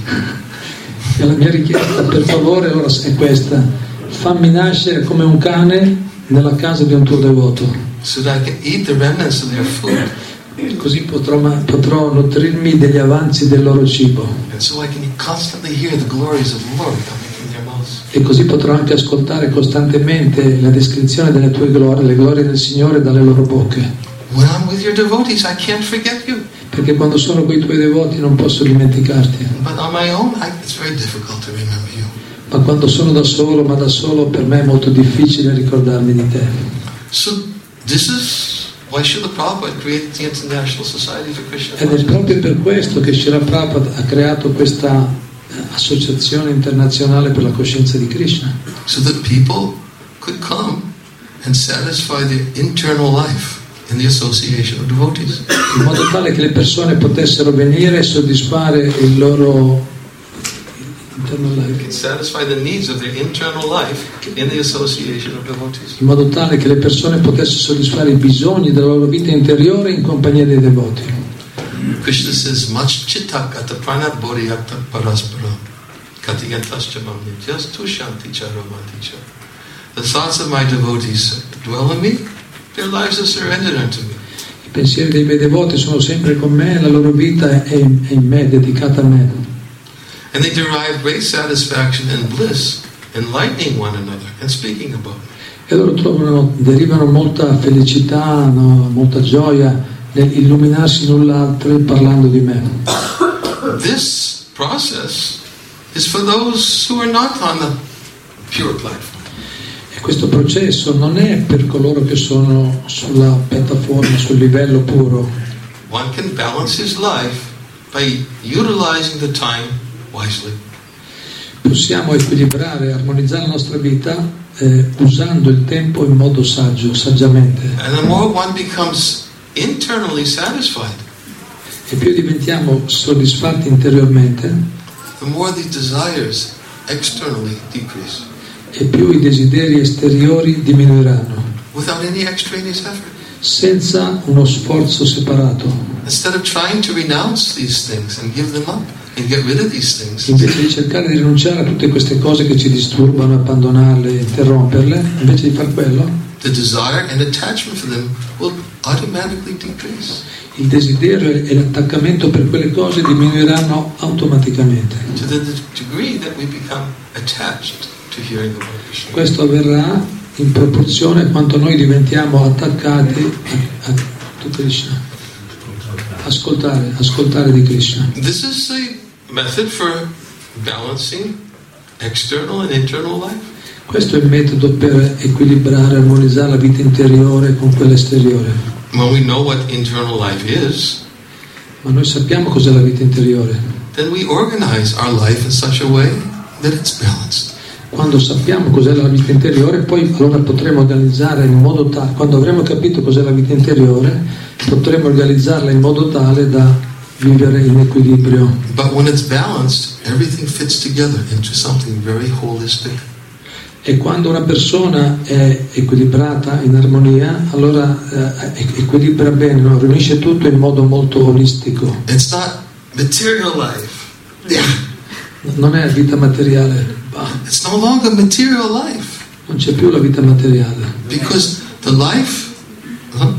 E la mia richiesta, per favore, allora è questa: fammi nascere come un cane nella casa di un tuo devoto. So that I can eat the remnants of their food. Così potrò, potrò nutrirmi degli avanzi del loro cibo. And so I can constantly hear the glories of the Lord coming from their mouths. E così potrò anche ascoltare costantemente la descrizione delle tue glorie, le glorie del Signore dalle loro bocche. When I'm with your devotees, I can't forget you. Perché quando sono con i tuoi devoti non posso dimenticarti. But on my own, I, it's very difficult to remember you. Ma quando sono da solo, ma da solo per me è molto difficile ricordarmi di te. So this is why Srila Prabhupada created the International Society for Krishna Ed è Consciousness. proprio per questo che Srila Prabhupada ha creato questa associazione internazionale per la coscienza di Krishna. So that people could come and satisfy their internal life in the association of devotees. In modo tale che le persone potessero venire e soddisfare il loro, internal life. Can satisfy the needs of their internal life in the association of devotees. In modo tale che le persone potessero soddisfare i bisogni della loro vita interiore in compagnia dei devoti. Krishna says, "Mach chitak at pranat bodhiyata paraspara katiyantascha mamni just tu shanti charomanti cha." The thoughts of my devotees dwell in me; their lives are surrendered unto me. I pensieri dei miei devoti sono sempre con me, la loro vita è in, è in me, dedicata a me. And they derive great satisfaction and bliss, enlightening one another and speaking about me. E loro trovano, derivano molta felicità, no, molta gioia nel illuminarsi l'un l'altro parlando di me. This process is for those who are not on the pure platform. E questo processo non è per coloro che sono sulla piattaforma, sul livello puro. One can balance his life by utilizing the time wisely. Possiamo equilibrare, armonizzare la nostra vita eh, usando il tempo in modo saggio, saggiamente. And the more one becomes internally satisfied, E più diventiamo soddisfatti interiormente, the more the desires externally decrease e più i desideri esteriori diminuiranno, without any extraneous effort. senza uno sforzo separato. Instead of trying to renounce these things and give them up and get rid of these things, Invece di cercare di rinunciare a tutte queste cose che ci disturbano, abbandonarle, interromperle, invece di far quello, the desire and attachment for them will automatically decrease il desiderio e l'attaccamento per quelle cose diminuiranno automaticamente. to the degree that we become attached to hearing about Krishna. Questo avverrà in proporzione a quanto noi diventiamo attaccati a, a, a Krishna. Ascoltare, ascoltare di Krishna. This is a method for balancing external and internal life. Questo è il metodo per equilibrare, armonizzare la vita interiore con quella esteriore. When we know what internal life is, Ma noi sappiamo cos'è la vita interiore. then we organize our life in such a way that it's balanced. Quando sappiamo cos'è la vita interiore, poi allora potremo organizzare in modo tale, quando avremo capito cos'è la vita interiore, potremo organizzarla in modo tale da vivere in equilibrio. But when it's balanced, everything fits together into something very holistic. E quando una persona è equilibrata, in armonia, allora eh, equilibra bene, no? Riunisce tutto in modo molto olistico. It's not material life. Yeah. Non è vita materiale, bah, It's no longer material life. non c'è più la vita materiale. Because the life, huh?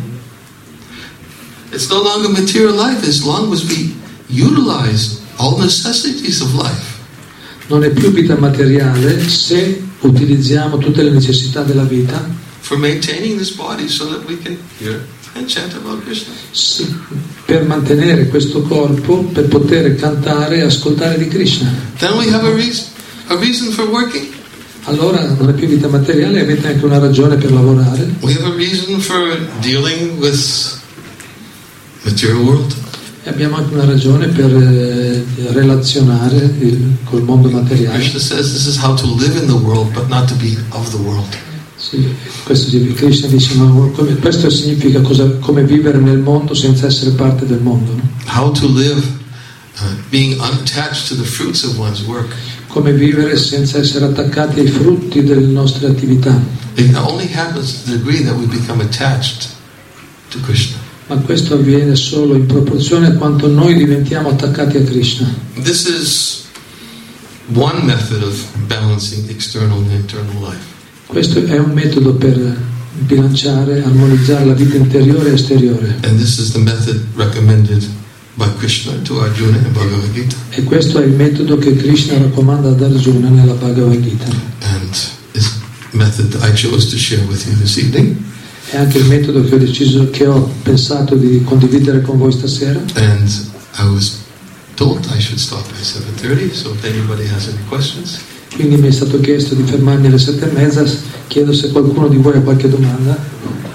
It's no longer material life as long as we utilize all necessities of life. Non è più vita materiale se utilizziamo tutte le necessità della vita For maintaining this body so that we can hear and chant about Krishna. sì, per mantenere questo corpo, per poter cantare e ascoltare di Krishna. Then we have a reason, a reason for working. Allora non è più vita materiale, avete anche una ragione per lavorare, We have a reason for dealing with material world. e abbiamo anche una ragione per eh, relazionare il, col mondo materiale. Krishna says this is how to live in the world, but not to be of the world. Sì, questo significa, Krishna dice, no, come, questo significa cosa, come vivere nel mondo senza essere parte del mondo, no? How to live uh, being unattached to the fruits of one's work. Come vivere senza essere attaccati ai frutti delle nostre attività. It only happens to the degree that we become attached to Krishna. Ma questo avviene solo in proporzione a quanto noi diventiamo attaccati a Krishna. This is one method of balancing external and internal life. Questo è un metodo per bilanciare, armonizzare la vita interiore e esteriore. And this is the method recommended by Krishna to Arjuna in Bhagavad Gita. E questo è il metodo che Krishna raccomanda ad Arjuna nella Bhagavad Gita. And this method I chose to share with you this evening. È anche il metodo che ho deciso, che ho pensato di condividere con voi stasera. And I was told I should stop by seven thirty, so if anybody has any questions. Quindi mi è stato chiesto di fermarmi alle sette e mezza, chiedo se qualcuno di voi ha qualche domanda.